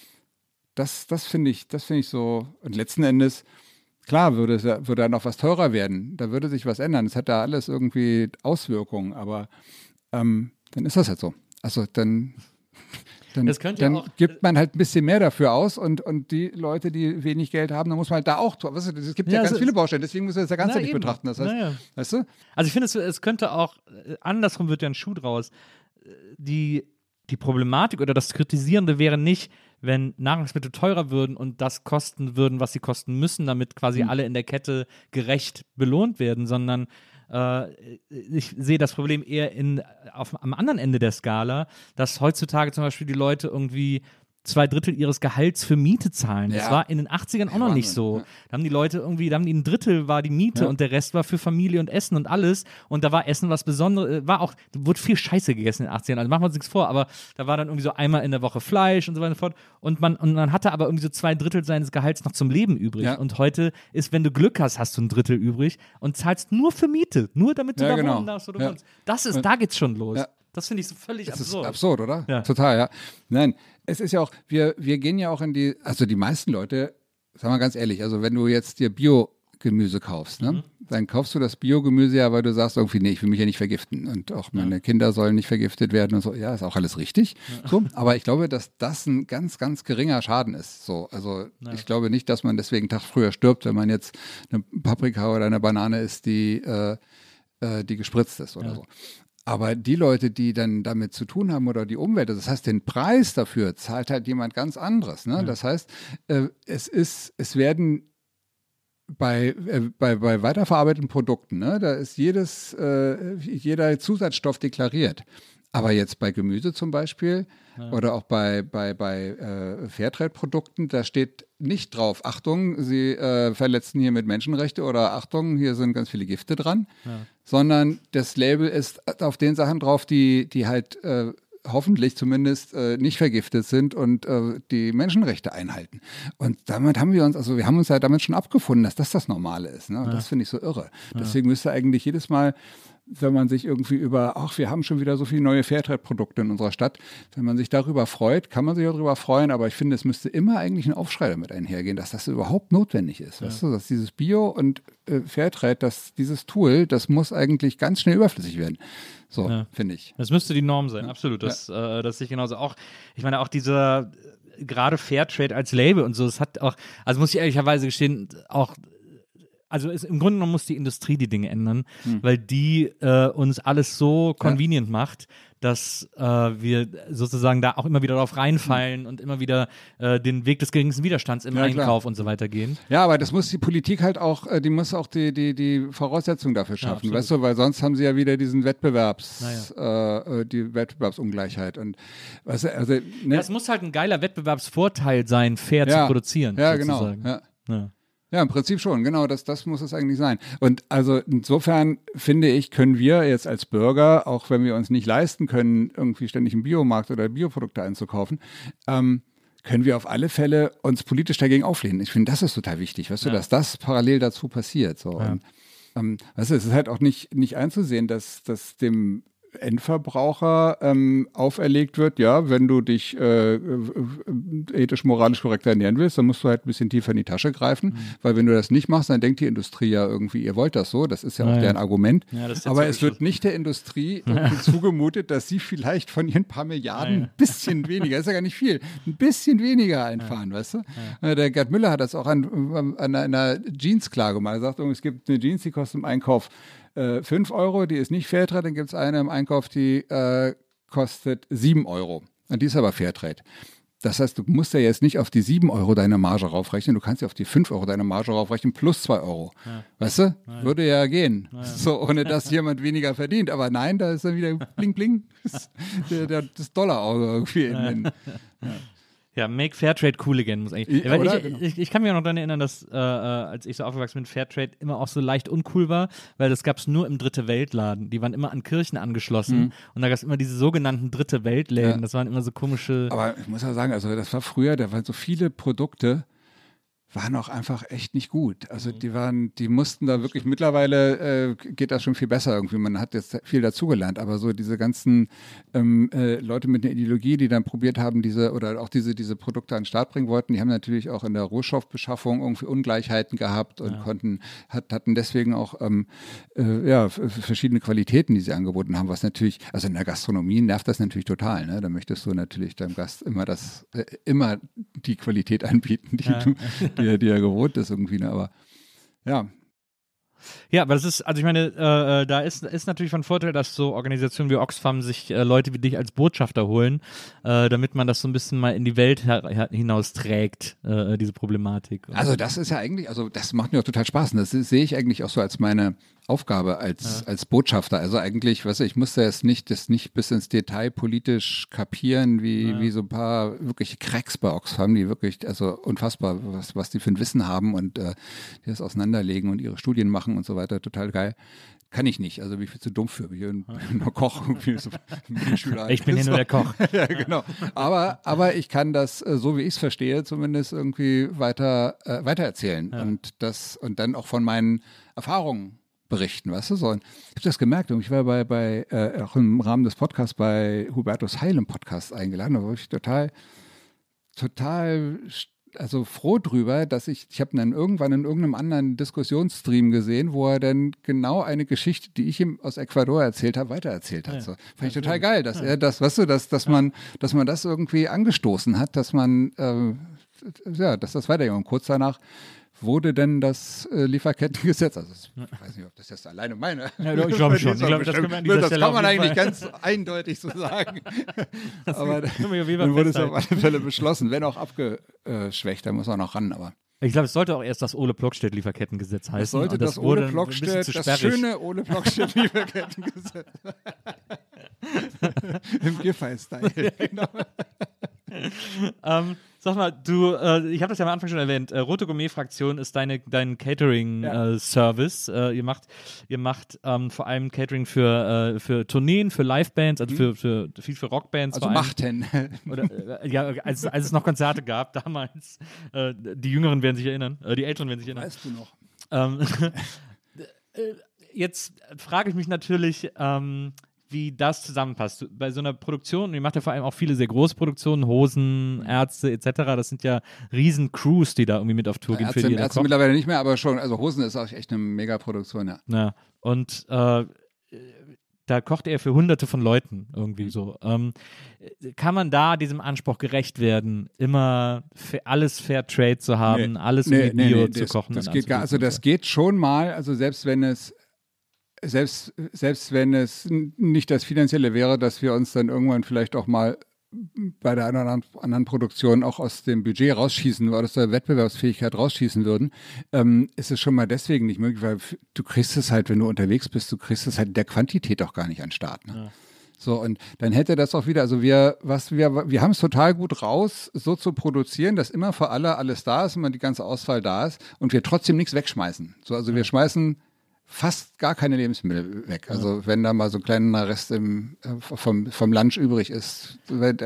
finde ich so, und letzten Endes, klar, würde da noch was teurer werden, da würde sich was ändern. Es hat da alles irgendwie Auswirkungen, aber dann ist das halt so. Also dann gibt man halt ein bisschen mehr dafür aus und die Leute, die wenig Geld haben, dann muss man halt da auch tun. Weißt du, es gibt ja ganz viele Baustellen, deswegen müssen wir das ja ganzheitlich betrachten. Das heißt, weißt du? Also ich finde, es könnte auch, andersrum wird ja ein Schuh draus, die Problematik oder das Kritisierende wäre nicht, wenn Nahrungsmittel teurer würden und das kosten würden, was sie kosten müssen, damit quasi alle in der Kette gerecht belohnt werden, sondern ich sehe das Problem eher am anderen Ende der Skala, dass heutzutage zum Beispiel die Leute irgendwie 2/3 ihres Gehalts für Miete zahlen. Das war in den 80ern auch noch nicht so. Ja. Da haben die Leute irgendwie, ein Drittel war die Miete und der Rest war für Familie und Essen und alles. Und da war Essen was Besonderes, wurde viel Scheiße gegessen in den 80ern, also machen wir uns nichts vor, aber da war dann irgendwie so einmal in der Woche Fleisch und so weiter und so fort. Und man hatte aber irgendwie so 2/3 seines Gehalts noch zum Leben übrig. Ja. Und heute ist, wenn du Glück hast, hast du 1/3 übrig und zahlst nur für Miete, nur damit du da wohnen darfst, wo du wohnst. Da geht's schon los. Ja. Das finde ich so völlig absurd. Das ist absurd, oder? Ja. Total, ja. Nein, es ist ja auch, wir gehen ja auch die meisten Leute, sagen wir ganz ehrlich, also wenn du jetzt dir Biogemüse kaufst, ne, dann kaufst du das Biogemüse ja, weil du sagst irgendwie, nee, ich will mich ja nicht vergiften und auch meine Kinder sollen nicht vergiftet werden und so. Ja, ist auch alles richtig. Ja. So, aber ich glaube, dass das ein ganz, ganz geringer Schaden ist. So, also ich glaube nicht, dass man deswegen einen Tag früher stirbt, wenn man jetzt eine Paprika oder eine Banane isst, die gespritzt ist oder so. Aber die Leute, die dann damit zu tun haben oder die Umwelt, das heißt, den Preis dafür zahlt halt jemand ganz anderes. Ne? Ja. Das heißt, es werden bei weiterverarbeiteten Produkten, ne, da ist jeder Zusatzstoff deklariert. Aber jetzt bei Gemüse zum Beispiel oder auch bei Fairtrade-Produkten, da steht nicht drauf, Achtung, Sie verletzen hier mit Menschenrechte oder Achtung, hier sind ganz viele Gifte dran, sondern das Label ist auf den Sachen drauf, die halt hoffentlich zumindest nicht vergiftet sind und die Menschenrechte einhalten. Und damit wir haben uns ja damit schon abgefunden, dass das Normale ist. Ne? Und das finde ich so irre. Deswegen müsste eigentlich jedes Mal, wenn man sich irgendwie wir haben schon wieder so viele neue Fairtrade-Produkte in unserer Stadt, wenn man sich darüber freut, kann man sich auch darüber freuen, aber ich finde, es müsste immer eigentlich ein Aufschrei damit einhergehen, dass das überhaupt notwendig ist. Weißt du, dass dieses Bio und Fairtrade, dieses Tool, das muss eigentlich ganz schnell überflüssig werden. So, finde ich. Das müsste die Norm sein, absolut. Das sehe ich genauso. Auch, ich meine, auch dieser, gerade Fairtrade als Label und so, das hat auch, also muss ich ehrlicherweise gestehen, auch, also im Grunde genommen muss die Industrie die Dinge ändern, weil die uns alles so convenient macht, dass wir sozusagen da auch immer wieder drauf reinfallen und immer wieder den Weg des geringsten Widerstands im Einkauf und so weiter gehen. Ja, aber das muss die Politik halt auch, die muss auch die Voraussetzungen dafür schaffen, weißt du, weil sonst haben sie ja wieder diesen die Wettbewerbsungleichheit und weißt du, also es muss halt ein geiler Wettbewerbsvorteil sein, fair zu produzieren. Ja, sozusagen. Genau. Ja, im Prinzip schon, genau, das muss es eigentlich sein. Und also insofern finde ich, können wir jetzt als Bürger, auch wenn wir uns nicht leisten können, irgendwie ständig im Biomarkt oder Bioprodukte einzukaufen, können wir auf alle Fälle uns politisch dagegen auflehnen. Ich finde, das ist total wichtig, weißt du, dass das parallel dazu passiert. So. Ja. Und, weißt du, es ist halt auch nicht einzusehen, dass dem Endverbraucher auferlegt wird, ja, wenn du dich ethisch, moralisch korrekt ernähren willst, dann musst du halt ein bisschen tiefer in die Tasche greifen, weil wenn du das nicht machst, dann denkt die Industrie ja irgendwie, ihr wollt das so, das ist ja auch deren Argument, aber es wird nicht der Industrie zugemutet, dass sie vielleicht von ihren paar Milliarden ein bisschen weniger, das ist ja gar nicht viel, ein bisschen weniger einfahren, weißt du? Der Gerd Müller hat das auch an einer Jeans klar gemacht, er sagt, es gibt eine Jeans, die kostet im Einkauf 5 Euro, die ist nicht Fairtrade, dann gibt es eine im Einkauf, die kostet 7 Euro. Und die ist aber Fairtrade. Das heißt, du musst ja jetzt nicht auf die 7 Euro deine Marge raufrechnen, du kannst ja auf die 5 Euro deine Marge raufrechnen plus 2 Euro. Ja. Weißt du? Ja. Würde ja gehen. Ja. So, ohne dass jemand weniger verdient. Aber nein, da ist dann wieder bling bling. Das Dollar-Auge irgendwie. Ja, make Fairtrade cool again, muss eigentlich. Weil ich kann mich auch noch daran erinnern, dass als ich so aufgewachsen bin, Fairtrade immer auch so leicht uncool war, weil das gab es nur im Dritte-Welt-Laden. Die waren immer an Kirchen angeschlossen und da gab es immer diese sogenannten Dritte-Welt-Läden. Das waren immer so komische. Aber ich muss ja sagen, also das war früher, da waren so viele Produkte, waren auch einfach echt nicht gut. Also die mussten da wirklich, mittlerweile geht das schon viel besser irgendwie. Man hat jetzt viel dazugelernt, aber so diese ganzen Leute mit einer Ideologie, die dann probiert haben, diese Produkte an den Start bringen wollten, die haben natürlich auch in der Rohstoffbeschaffung irgendwie Ungleichheiten gehabt und hatten deswegen auch verschiedene Qualitäten, die sie angeboten haben, was natürlich, also in der Gastronomie nervt das natürlich total, ne? Da möchtest du natürlich deinem Gast immer die Qualität anbieten, die er gewohnt ist irgendwie, ne? Aber ja. Ja, aber das ist, also ich meine, da ist natürlich von Vorteil, dass so Organisationen wie Oxfam sich Leute wie dich als Botschafter holen, damit man das so ein bisschen mal in die Welt hinaus trägt, diese Problematik. Also das ist ja eigentlich, also das macht mir auch total Spaß. Und das sehe ich eigentlich auch so als meine Aufgabe als Botschafter. Also eigentlich, ich musste das nicht bis ins Detail politisch kapieren, wie so ein paar wirkliche Cracks bei Oxfam, die wirklich, also unfassbar, was die für ein Wissen haben und die das auseinanderlegen und ihre Studien machen und so weiter, total geil. Kann ich nicht, also bin ich viel zu dumm für. Ich bin nur Koch, so Schüler. Ich bin hier nur der Koch. Ja, genau. Aber ich kann das, so wie ich es verstehe, zumindest irgendwie weitererzählen und dann auch von meinen Erfahrungen berichten, weißt du, so. Und ich habe das gemerkt und ich war auch im Rahmen des Podcasts bei Hubertus Heil im Podcast eingeladen, da war ich total also froh drüber, dass ich habe dann irgendwann in irgendeinem anderen Diskussionsstream gesehen, wo er dann genau eine Geschichte, die ich ihm aus Ecuador erzählt habe, weitererzählt hat. So. Fand ich total geil, dass er das, weißt du, dass man das irgendwie angestoßen hat, dass man, dass das weitergeht. Und kurz danach wurde denn das Lieferkettengesetz, also ich weiß nicht, ob das jetzt alleine meine. Ja, ich glaube schon. Ich glaube, das kann man eigentlich ganz eindeutig so sagen. Aber dann wurde es auf alle Fälle beschlossen, wenn auch abgeschwächt, da muss man noch ran, aber. Ich glaube, es sollte auch erst das Ole-Plockstedt-Lieferkettengesetz heißen. Es sollte das Ole Plockstedt, das schöne Ole Plockstedt-Lieferkettengesetz. Im Giffey-Style, genau. Sag mal, ich habe das ja am Anfang schon erwähnt, Rote Gourmet-Fraktion ist dein Catering-Service. Ihr macht vor allem Catering für Tourneen, für Livebands, also für Rockbands. Also machten. Oder, als es noch Konzerte gab damals. Die Jüngeren werden sich erinnern, die Älteren werden sich erinnern. Weißt du noch? Jetzt frage ich mich natürlich, wie das zusammenpasst. Bei so einer Produktion, und ihr macht ja vor allem auch viele sehr große Produktionen, Hosen, Ärzte etc., das sind ja riesen Crews, die da irgendwie mit auf Tour gehen. Ärzte mittlerweile nicht mehr, aber schon, also Hosen ist auch echt eine Megaproduktion, ja. Ja, und da kocht er für Hunderte von Leuten irgendwie so. Kann man da diesem Anspruch gerecht werden, immer alles Fair Trade zu haben, alles Bio zu kochen? Das geht das geht schon mal, also selbst wenn es nicht das Finanzielle wäre, dass wir uns dann irgendwann vielleicht auch mal bei der einen oder anderen Produktion auch aus dem Budget rausschießen oder aus der Wettbewerbsfähigkeit rausschießen würden, ist es schon mal deswegen nicht möglich, weil du kriegst es halt, wenn du unterwegs bist, du kriegst es halt in der Quantität auch gar nicht an den Start. Ne? Ja. So, und dann hätte das auch wieder, also wir haben es total gut raus, so zu produzieren, dass immer für alle alles da ist, immer die ganze Auswahl da ist und wir trotzdem nichts wegschmeißen. So, also wir schmeißen fast gar keine Lebensmittel weg. Also wenn da mal so ein kleiner Rest vom Lunch übrig ist,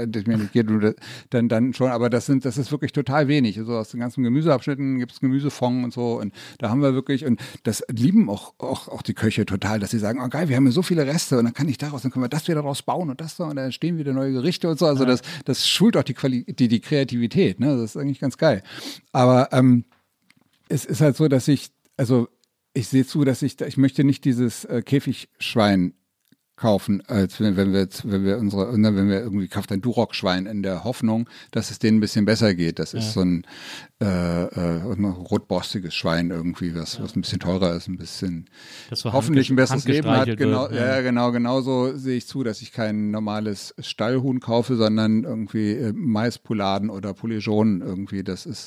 dann schon, aber das ist wirklich total wenig. Also aus den ganzen Gemüseabschnitten gibt es Gemüsefond und so und da haben wir wirklich, und das lieben auch die Köche total, dass sie sagen, oh geil, wir haben ja so viele Reste und dann können wir das wieder daraus bauen und das da und da entstehen wieder neue Gerichte und so. Also das schult auch die Kreativität, ne? Das ist eigentlich ganz geil. Aber es ist halt so, dass ich sehe zu, dass ich möchte nicht dieses Käfigschwein kaufen, als wenn wir irgendwie kauft ein Duroc-Schwein in der Hoffnung, dass es denen ein bisschen besser geht. Das ist so ein rotborstiges Schwein irgendwie, was ein bisschen teurer ist, ein bisschen hoffentlich ein besseres Leben hat. Genau, genauso sehe ich zu, dass ich kein normales Stallhuhn kaufe, sondern irgendwie Maispoularden oder Poulejonen irgendwie. Das ist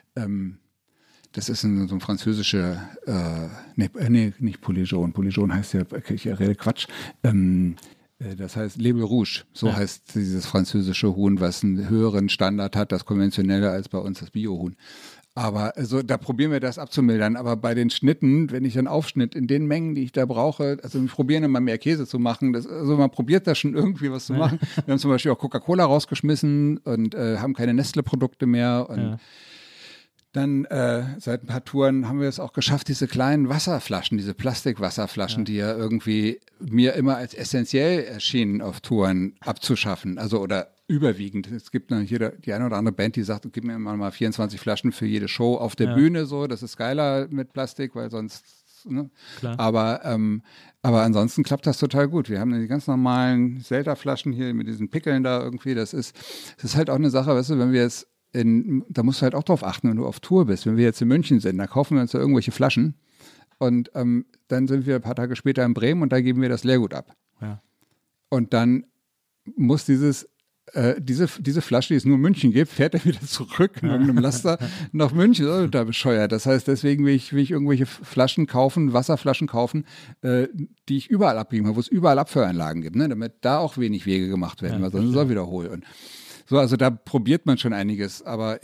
so ein französischer, nicht Poulejon. Poulejon heißt ja, ich rede Quatsch. Das heißt Label Rouge. So heißt dieses französische Huhn, was einen höheren Standard hat, das konventionelle als bei uns das Biohuhn. Aber also da probieren wir das abzumildern. Aber bei den Schnitten, wenn ich einen Aufschnitt in den Mengen, die ich da brauche, also wir probieren immer mehr Käse zu machen. Also man probiert da schon irgendwie was zu machen. Wir haben zum Beispiel auch Coca-Cola rausgeschmissen und haben keine Nestle-Produkte mehr und Dann seit ein paar Touren haben wir es auch geschafft, diese kleinen Wasserflaschen, diese Plastikwasserflaschen, die ja irgendwie mir immer als essentiell erschienen auf Touren, abzuschaffen. Also oder überwiegend. Es gibt noch die eine oder andere Band, die sagt, gib mir immer mal 24 Flaschen für jede Show auf der Bühne. So, das ist geiler mit Plastik, weil sonst. Ne? Klar. Aber ansonsten klappt das total gut. Wir haben die ganz normalen Zelda-Flaschen hier mit diesen Pickeln da irgendwie. Das ist halt auch eine Sache, weißt du, wenn wir jetzt da musst du halt auch drauf achten, wenn du auf Tour bist. Wenn wir jetzt in München sind, da kaufen wir uns da irgendwelche Flaschen und dann sind wir ein paar Tage später in Bremen und da geben wir das Leergut ab. Ja. Und dann muss diese Flasche, die es nur in München gibt, fährt er wieder zurück in irgendeinem Laster nach München. Das ist total bescheuert. Das heißt, deswegen will ich irgendwelche Flaschen kaufen, Wasserflaschen kaufen, die ich überall abgeben habe, wo es überall Abfüllanlagen gibt, ne? Damit da auch wenig Wege gemacht werden, weil sonst ist es auch wieder hohl. Und so, also da probiert man schon einiges, aber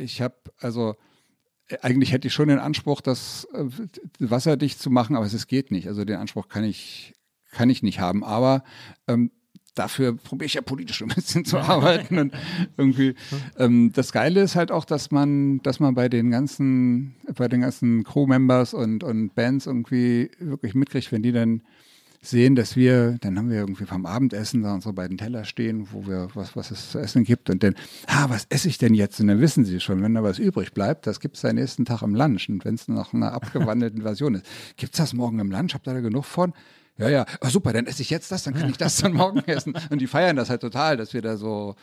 eigentlich hätte ich schon den Anspruch, das wasserdicht zu machen, aber es geht nicht. Also den Anspruch kann ich nicht haben, aber dafür probiere ich ja politisch ein bisschen zu arbeiten und irgendwie das Geile ist halt auch, dass man bei den ganzen Crew-Members und Bands irgendwie wirklich mitkriegt, wenn die dann sehen, dann haben wir irgendwie vom Abendessen da unsere beiden Teller stehen, wo wir was es zu essen gibt und dann, was esse ich denn jetzt? Und dann wissen sie schon, wenn da was übrig bleibt, das gibt es am nächsten Tag im Lunch und wenn es noch eine abgewandelte Version ist. Gibt es das morgen im Lunch? Habt ihr da genug von? Ja, super, dann esse ich jetzt das, dann kann ich das dann morgen essen. Und die feiern das halt total, dass wir da so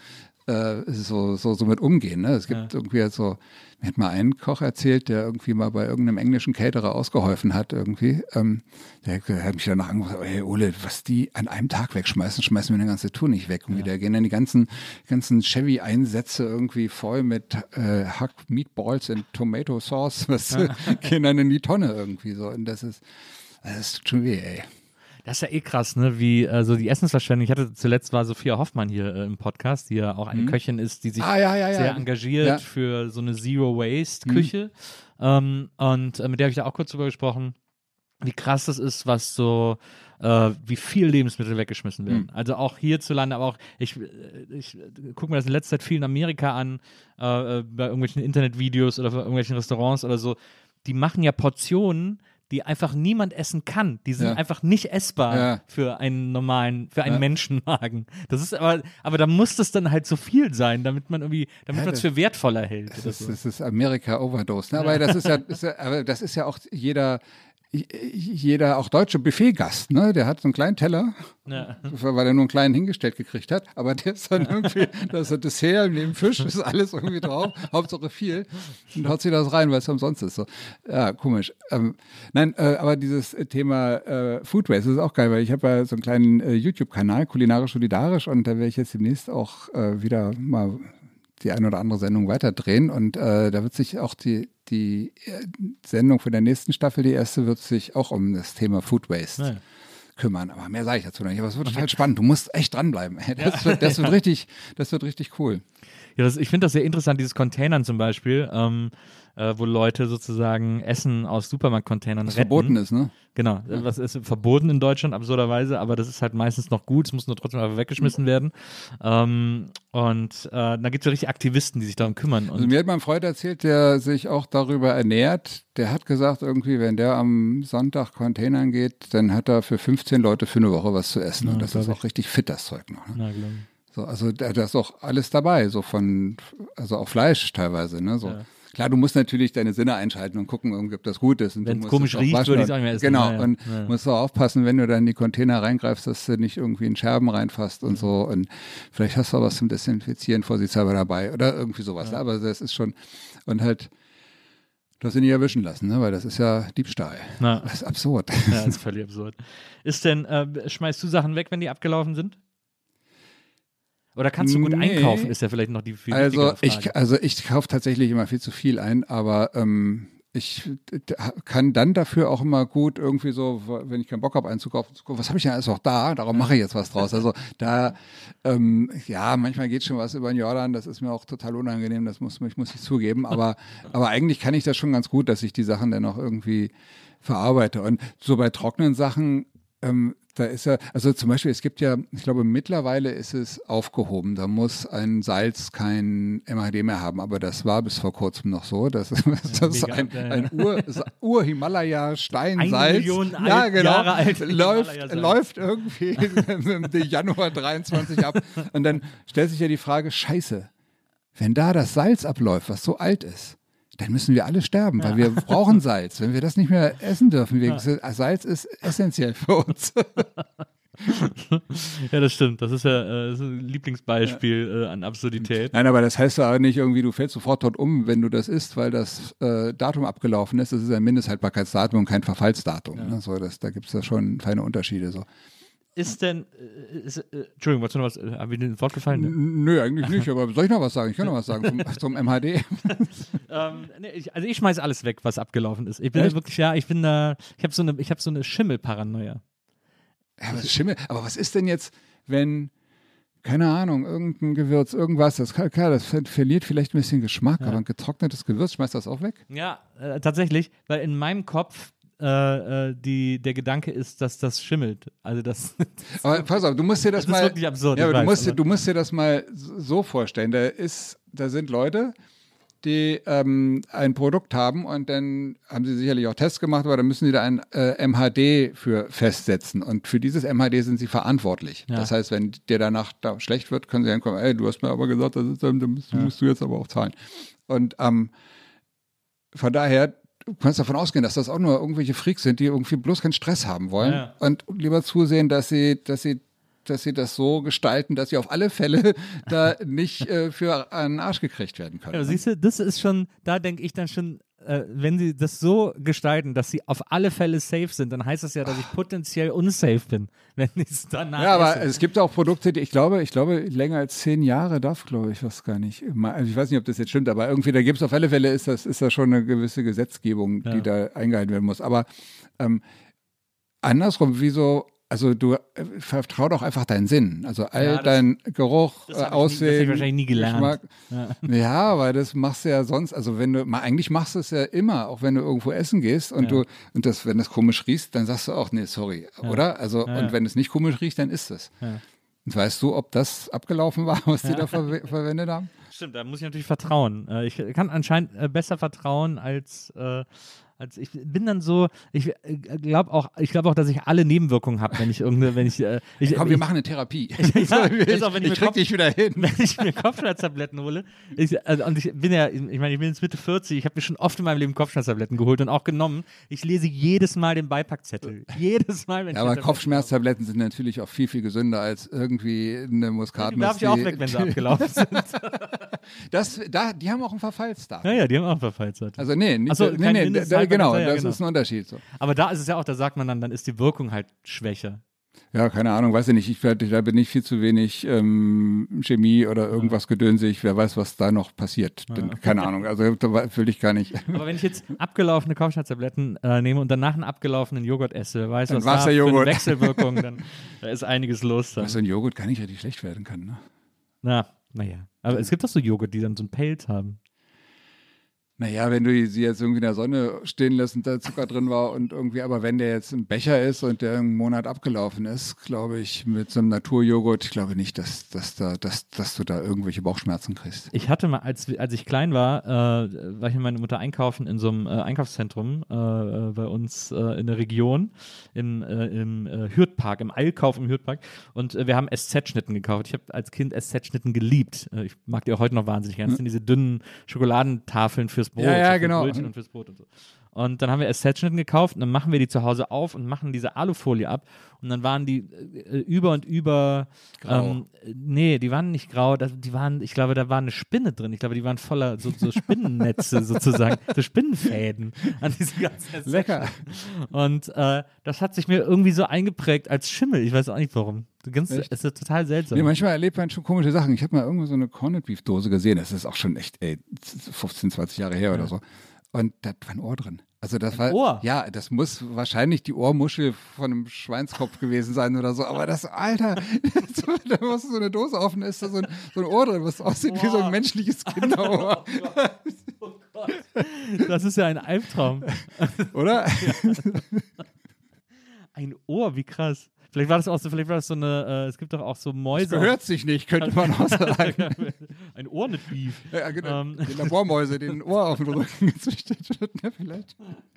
mit umgehen. Ne? Es gibt irgendwie halt so, mir hat mal ein Koch erzählt, der irgendwie mal bei irgendeinem englischen Caterer ausgeholfen hat irgendwie. Der hat mich danach angerufen, hey Ole, was die an einem Tag wegschmeißen, schmeißen wir eine ganze Tour nicht weg. Und da gehen dann die ganzen Chevy-Einsätze irgendwie voll mit Hacked Meatballs und Tomato Sauce, gehen dann in die Tonne irgendwie so. Und das tut schon weh, ey. Das ist ja krass, ne? Wie so die Essensverschwendung. Ich hatte zuletzt war Sophia Hoffmann hier im Podcast, die ja auch eine Köchin ist, die sich sehr engagiert für so eine Zero-Waste-Küche. Und mit der habe ich da auch kurz drüber gesprochen, wie krass das ist, was so wie viel Lebensmittel weggeschmissen werden. Also auch hierzulande, aber auch ich gucke mir das in letzter Zeit viel in Amerika an, bei irgendwelchen Internetvideos oder bei irgendwelchen Restaurants oder so. Die machen ja Portionen, die einfach niemand essen kann. Die sind einfach nicht essbar für einen Menschenmagen. Das ist aber da muss das dann halt so viel sein, damit man es für wertvoller hält. Das ist Amerika Overdose. Ne? Aber das ist ja auch jeder auch deutsche Buffetgast, ne? Der hat so einen kleinen Teller, weil er nur einen kleinen hingestellt gekriegt hat, aber der ist dann irgendwie, da ist ein Dessert neben Fisch, ist alles irgendwie drauf, Hauptsache viel, und haut sich das rein, weil es umsonst ist. So. Ja, komisch. Nein, aber dieses Thema Food Waste ist auch geil, weil ich habe ja so einen kleinen YouTube-Kanal, Kulinarisch Solidarisch, und da werde ich jetzt demnächst auch wieder mal die eine oder andere Sendung weiterdrehen und da wird sich auch die Sendung von der nächsten Staffel, die erste, wird sich auch um das Thema Food Waste kümmern. Aber mehr sage ich dazu nicht. Aber es wird total spannend. Du musst echt dranbleiben. Das wird richtig cool. Ja, ich finde das sehr interessant, dieses Containern zum Beispiel, wo Leute sozusagen Essen aus Supermarktcontainern retten. Verboten ist, ne? Genau, was ist verboten in Deutschland, absurderweise, aber das ist halt meistens noch gut, es muss nur trotzdem einfach weggeschmissen werden. Und da gibt es ja richtig Aktivisten, die sich darum kümmern. Und also mir hat mein Freund erzählt, der sich auch darüber ernährt, der hat gesagt, irgendwie, wenn der am Sonntag Containern geht, dann hat er für 15 Leute für eine Woche was zu essen. Und das ist auch richtig fit, das Zeug noch. Ne? Na, glaube ich. So, also da ist auch alles dabei, also auch Fleisch teilweise, ne? So. Ja. Klar, du musst natürlich deine Sinne einschalten und gucken, ob das gut ist. Wenn es komisch riecht, würde ich es auch nicht mehr essen. Genau, und musst auch aufpassen, wenn du dann in die Container reingreifst, dass du nicht irgendwie in Scherben reinfasst und so. Und vielleicht hast du auch was zum Desinfizieren vorsichtshalber dabei oder irgendwie sowas. Ja. Aber das ist schon, und halt, du hast ihn nicht erwischen lassen, ne? Weil das ist ja Diebstahl. Das ist absurd. Ja, das ist völlig absurd. Schmeißt du Sachen weg, wenn die abgelaufen sind? Oder kannst du gut einkaufen, ist ja vielleicht noch die viel wichtigere Frage. Ich kaufe tatsächlich immer viel zu viel ein, aber ich kann dann dafür auch immer gut irgendwie so, wenn ich keinen Bock habe einzukaufen, was habe ich denn alles auch da? Darum mache ich jetzt was draus. Also da, manchmal geht schon was über den Jordan, das ist mir auch total unangenehm, das muss ich zugeben, aber eigentlich kann ich das schon ganz gut, dass ich die Sachen dann auch irgendwie verarbeite. Und so bei trockenen Sachen, Da ist ja, also zum Beispiel, es gibt ja, ich glaube, mittlerweile ist es aufgehoben. Da muss ein Salz kein MHD mehr haben, aber das war bis vor kurzem noch so. Das ist ein Ur-Himalaya-Steinsalz. 1 Million ja, genau, Jahre alt läuft irgendwie im Januar 23 ab. Und dann stellt sich ja die Frage, Scheiße, wenn da das Salz abläuft, was so alt ist, dann müssen wir alle sterben, weil wir brauchen Salz. Wenn wir das nicht mehr essen dürfen, Salz ist essentiell für uns. Ja, das stimmt. Das ist ja das ist ein Lieblingsbeispiel an Absurdität. Nein, aber das heißt ja nicht irgendwie, du fällst sofort tot um, wenn du das isst, weil das Datum abgelaufen ist. Das ist ein Mindesthaltbarkeitsdatum und kein Verfallsdatum. Ja. Ne? So, da gibt es ja schon feine Unterschiede. So. Ist denn, Entschuldigung, wolltest du noch was, haben wir den Wort gefallen? Nö, eigentlich nicht, aber soll ich noch was sagen? Ich kann noch was sagen zum MHD. Also ich schmeiß alles weg, was abgelaufen ist. Ich bin da wirklich, ich habe so eine Schimmelparanoia. Ja, aber was ist denn jetzt, wenn, keine Ahnung, irgendein Gewürz, irgendwas, das verliert vielleicht ein bisschen Geschmack, aber ein getrocknetes Gewürz, schmeißt das auch weg? Ja, tatsächlich, weil in meinem Kopf der Gedanke ist, dass das schimmelt. Also das. Aber pass auf, du musst dir das mal. Das ist wirklich absurd. Ja, aber du musst dir das mal so vorstellen. Da sind Leute, die ein Produkt haben und dann haben sie sicherlich auch Tests gemacht, aber dann müssen sie da ein MHD für festsetzen und für dieses MHD sind sie verantwortlich. Ja. Das heißt, wenn dir danach da schlecht wird, können sie dann kommen, ey, du hast mir aber gesagt, das ist, musst du jetzt aber auch zahlen. Und von daher, du kannst davon ausgehen, dass das auch nur irgendwelche Freaks sind, die irgendwie bloß keinen Stress haben wollen und lieber zusehen, dass sie das so gestalten, dass sie auf alle Fälle da nicht für einen Arsch gekriegt werden können. Ja, siehst du, das ist schon, da denke ich dann schon, wenn sie das so gestalten, dass sie auf alle Fälle safe sind, dann heißt das ja, dass ich potenziell unsafe bin, wenn ich es danach Ja, aber es gibt auch Produkte, die ich glaube, länger als 10 Jahre darf, glaube ich, was gar nicht. Also ich weiß nicht, ob das jetzt stimmt, aber irgendwie, da gibt es auf alle Fälle, ist da schon eine gewisse Gesetzgebung, die da eingehalten werden muss. Aber andersrum, wieso. Also du vertrau doch einfach deinen Sinn. Also dein Geruch, Aussehen, das hab ich wahrscheinlich nie gelernt. Geschmack. Ja, weil das machst du ja sonst, also eigentlich machst du es ja immer, auch wenn du irgendwo essen gehst und wenn das komisch riecht, dann sagst du auch, nee, sorry, oder? Also und wenn es nicht komisch riecht, dann ist es. Ja. Und weißt du, ob das abgelaufen war, was die da verwendet haben? Stimmt, da muss ich natürlich vertrauen. Ich kann anscheinend besser vertrauen als ich bin dann so, ich glaube auch, dass ich alle Nebenwirkungen habe, wenn ich Komm, wir machen eine Therapie. Ich krieg dich wieder hin. Wenn ich mir Kopfschmerztabletten hole, ich bin jetzt Mitte 40, ich habe mir schon oft in meinem Leben Kopfschmerztabletten geholt und auch genommen. Ich lese jedes Mal den Beipackzettel. Jedes Mal, wenn ich aber Kopfschmerztabletten sind natürlich auch viel, viel gesünder als irgendwie eine Muskatnuss. Die darf ich auch weg, wenn sie abgelaufen sind. Die haben auch einen Verfallsdatum. Ja, die haben auch einen Verfallsdatum. Also nee, genau, das ist ein Unterschied. So. Aber da ist es ja auch, da sagt man dann ist die Wirkung halt schwächer. Ja, keine Ahnung, weiß ich nicht. Da bin ich viel zu wenig Chemie oder irgendwas gedönsig. Wer weiß, was da noch passiert. Keine Ahnung, also da will ich gar nicht. Aber wenn ich jetzt abgelaufene Kopfschmerztabletten nehme und danach einen abgelaufenen Joghurt esse, weiß was da für eine Wechselwirkung, dann da ist einiges los. Was so ein Joghurt gar nicht richtig schlecht werden kann, ne? Naja. Aber es gibt doch so Joghurt, die dann so einen Pelz haben. Naja, wenn du sie jetzt irgendwie in der Sonne stehen lässt und da Zucker drin war und irgendwie, aber wenn der jetzt ein Becher ist und der einen Monat abgelaufen ist, glaube ich, mit so einem Naturjoghurt, ich glaube nicht, dass du da irgendwelche Bauchschmerzen kriegst. Ich hatte mal, als ich klein war, war ich mit meiner Mutter einkaufen in so einem Einkaufszentrum bei uns in der Region, im Hürtpark, im Eilkauf im Hürtpark und wir haben SZ-Schnitten gekauft. Ich habe als Kind SZ-Schnitten geliebt. Ich mag die auch heute noch wahnsinnig gerne. Das sind diese dünnen Schokoladentafeln fürs Brot, ja, genau. Brötchen und fürs Brot und so. Und dann haben wir SZ-Schnitten gekauft und dann machen wir die zu Hause auf und machen diese Alufolie ab und dann waren die über und über grau. Nee, die waren nicht grau, ich glaube, da war eine Spinne drin. Ich glaube, die waren voller so Spinnennetze sozusagen, so Spinnenfäden an diesen ganzen Lecker. Und das hat sich mir irgendwie so eingeprägt als Schimmel. Ich weiß auch nicht warum. Es ist total seltsam. Nee, manchmal erlebt man schon komische Sachen. Ich habe mal irgendwo so eine Corned Beef Dose gesehen. Das ist auch schon echt 15, 20 Jahre her oder so. Und da war ein Ohr drin. Also das war, Ohr? Ja, das muss wahrscheinlich die Ohrmuschel von einem Schweinskopf gewesen sein oder so. Aber das, Alter, da machst du so eine Dose auf und ist da so ein Ohr drin, was aussieht wie so ein menschliches Kinderohr. Oh Gott. Das ist ja ein Albtraum. Oder? Ein Ohr, wie krass. Vielleicht war das so eine, es gibt doch auch so Mäuse. Das gehört sich nicht, könnte man auch sagen. Ein Ohr nicht Beef. Ja, genau. Die Labormäuse, denen ein Ohr auf den Rücken gezüchtet wird, ne, vielleicht.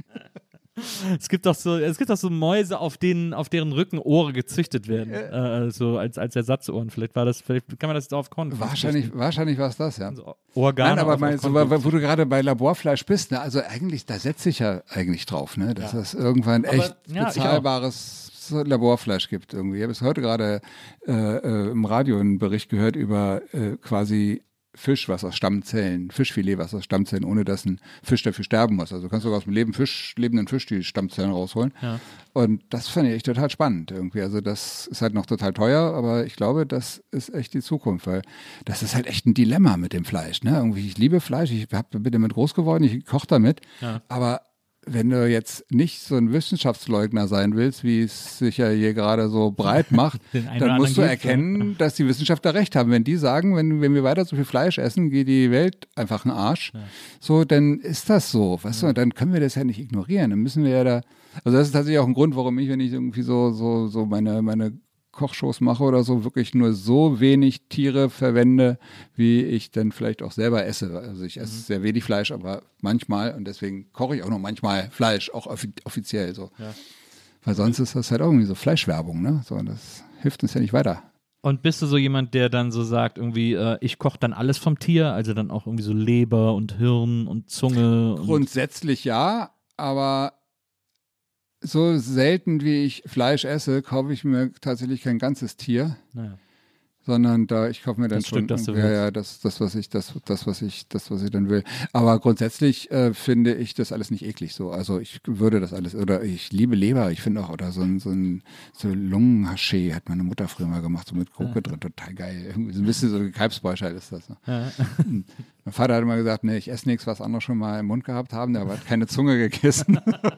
Es gibt doch so Mäuse, auf deren Rücken Ohren gezüchtet werden. So als Ersatzohren. Vielleicht kann man das jetzt auf Korn. Wahrscheinlich war es das, ja. Also Organe. Nein, aber wo du gerade bei Laborfleisch bist, ne, also eigentlich, da setze ich ja eigentlich drauf, ne, dass das irgendwann echt bezahlbares Laborfleisch gibt irgendwie. Ich habe bis heute gerade im Radio einen Bericht gehört über quasi Fisch, was aus Stammzellen, Fischfilet, was aus Stammzellen, ohne dass ein Fisch dafür sterben muss. Also du kannst sogar aus dem lebenden Fisch die Stammzellen rausholen. Ja. Und das fand ich echt total spannend irgendwie. Also das ist halt noch total teuer, aber ich glaube, das ist echt die Zukunft, weil das ist halt echt ein Dilemma mit dem Fleisch. Ne? Irgendwie, ich liebe Fleisch, bin damit groß geworden, ich koche damit, aber wenn du jetzt nicht so ein Wissenschaftsleugner sein willst, wie es sich ja hier gerade so breit macht, dann musst du erkennen, dass die Wissenschaftler recht haben. Wenn die sagen, wenn wir weiter so viel Fleisch essen, geht die Welt einfach in den Arsch, so, dann ist das so. Weißt du, dann können wir das ja nicht ignorieren. Dann müssen wir ja da, also das ist tatsächlich auch ein Grund, warum ich, wenn ich irgendwie so meine Kochshows mache oder so, wirklich nur so wenig Tiere verwende, wie ich dann vielleicht auch selber esse. Also ich esse sehr wenig Fleisch, aber manchmal, und deswegen koche ich auch noch manchmal Fleisch, auch offiziell so. Ja. Weil sonst ist das halt irgendwie so Fleischwerbung, ne? So, und das hilft uns ja nicht weiter. Und bist du so jemand, der dann so sagt, irgendwie, ich koche dann alles vom Tier, also dann auch irgendwie so Leber und Hirn und Zunge? Grundsätzlich ja, aber so selten wie ich Fleisch esse, kaufe ich mir tatsächlich kein ganzes Tier, sondern ich kaufe mir dann das schon Stück, das du was ich dann will. Aber grundsätzlich finde ich das alles nicht eklig so. Also ich würde das alles, oder ich liebe Leber, ich finde auch, oder so Lungenhaché hat meine Mutter früher mal gemacht, so mit Gurke drin, total geil. Irgendwie so ein bisschen so Kalbsbräuchheit ist das. So. Ja. Mein Vater hat immer gesagt, nee, ich esse nichts, was andere schon mal im Mund gehabt haben, der hat keine Zunge gegessen.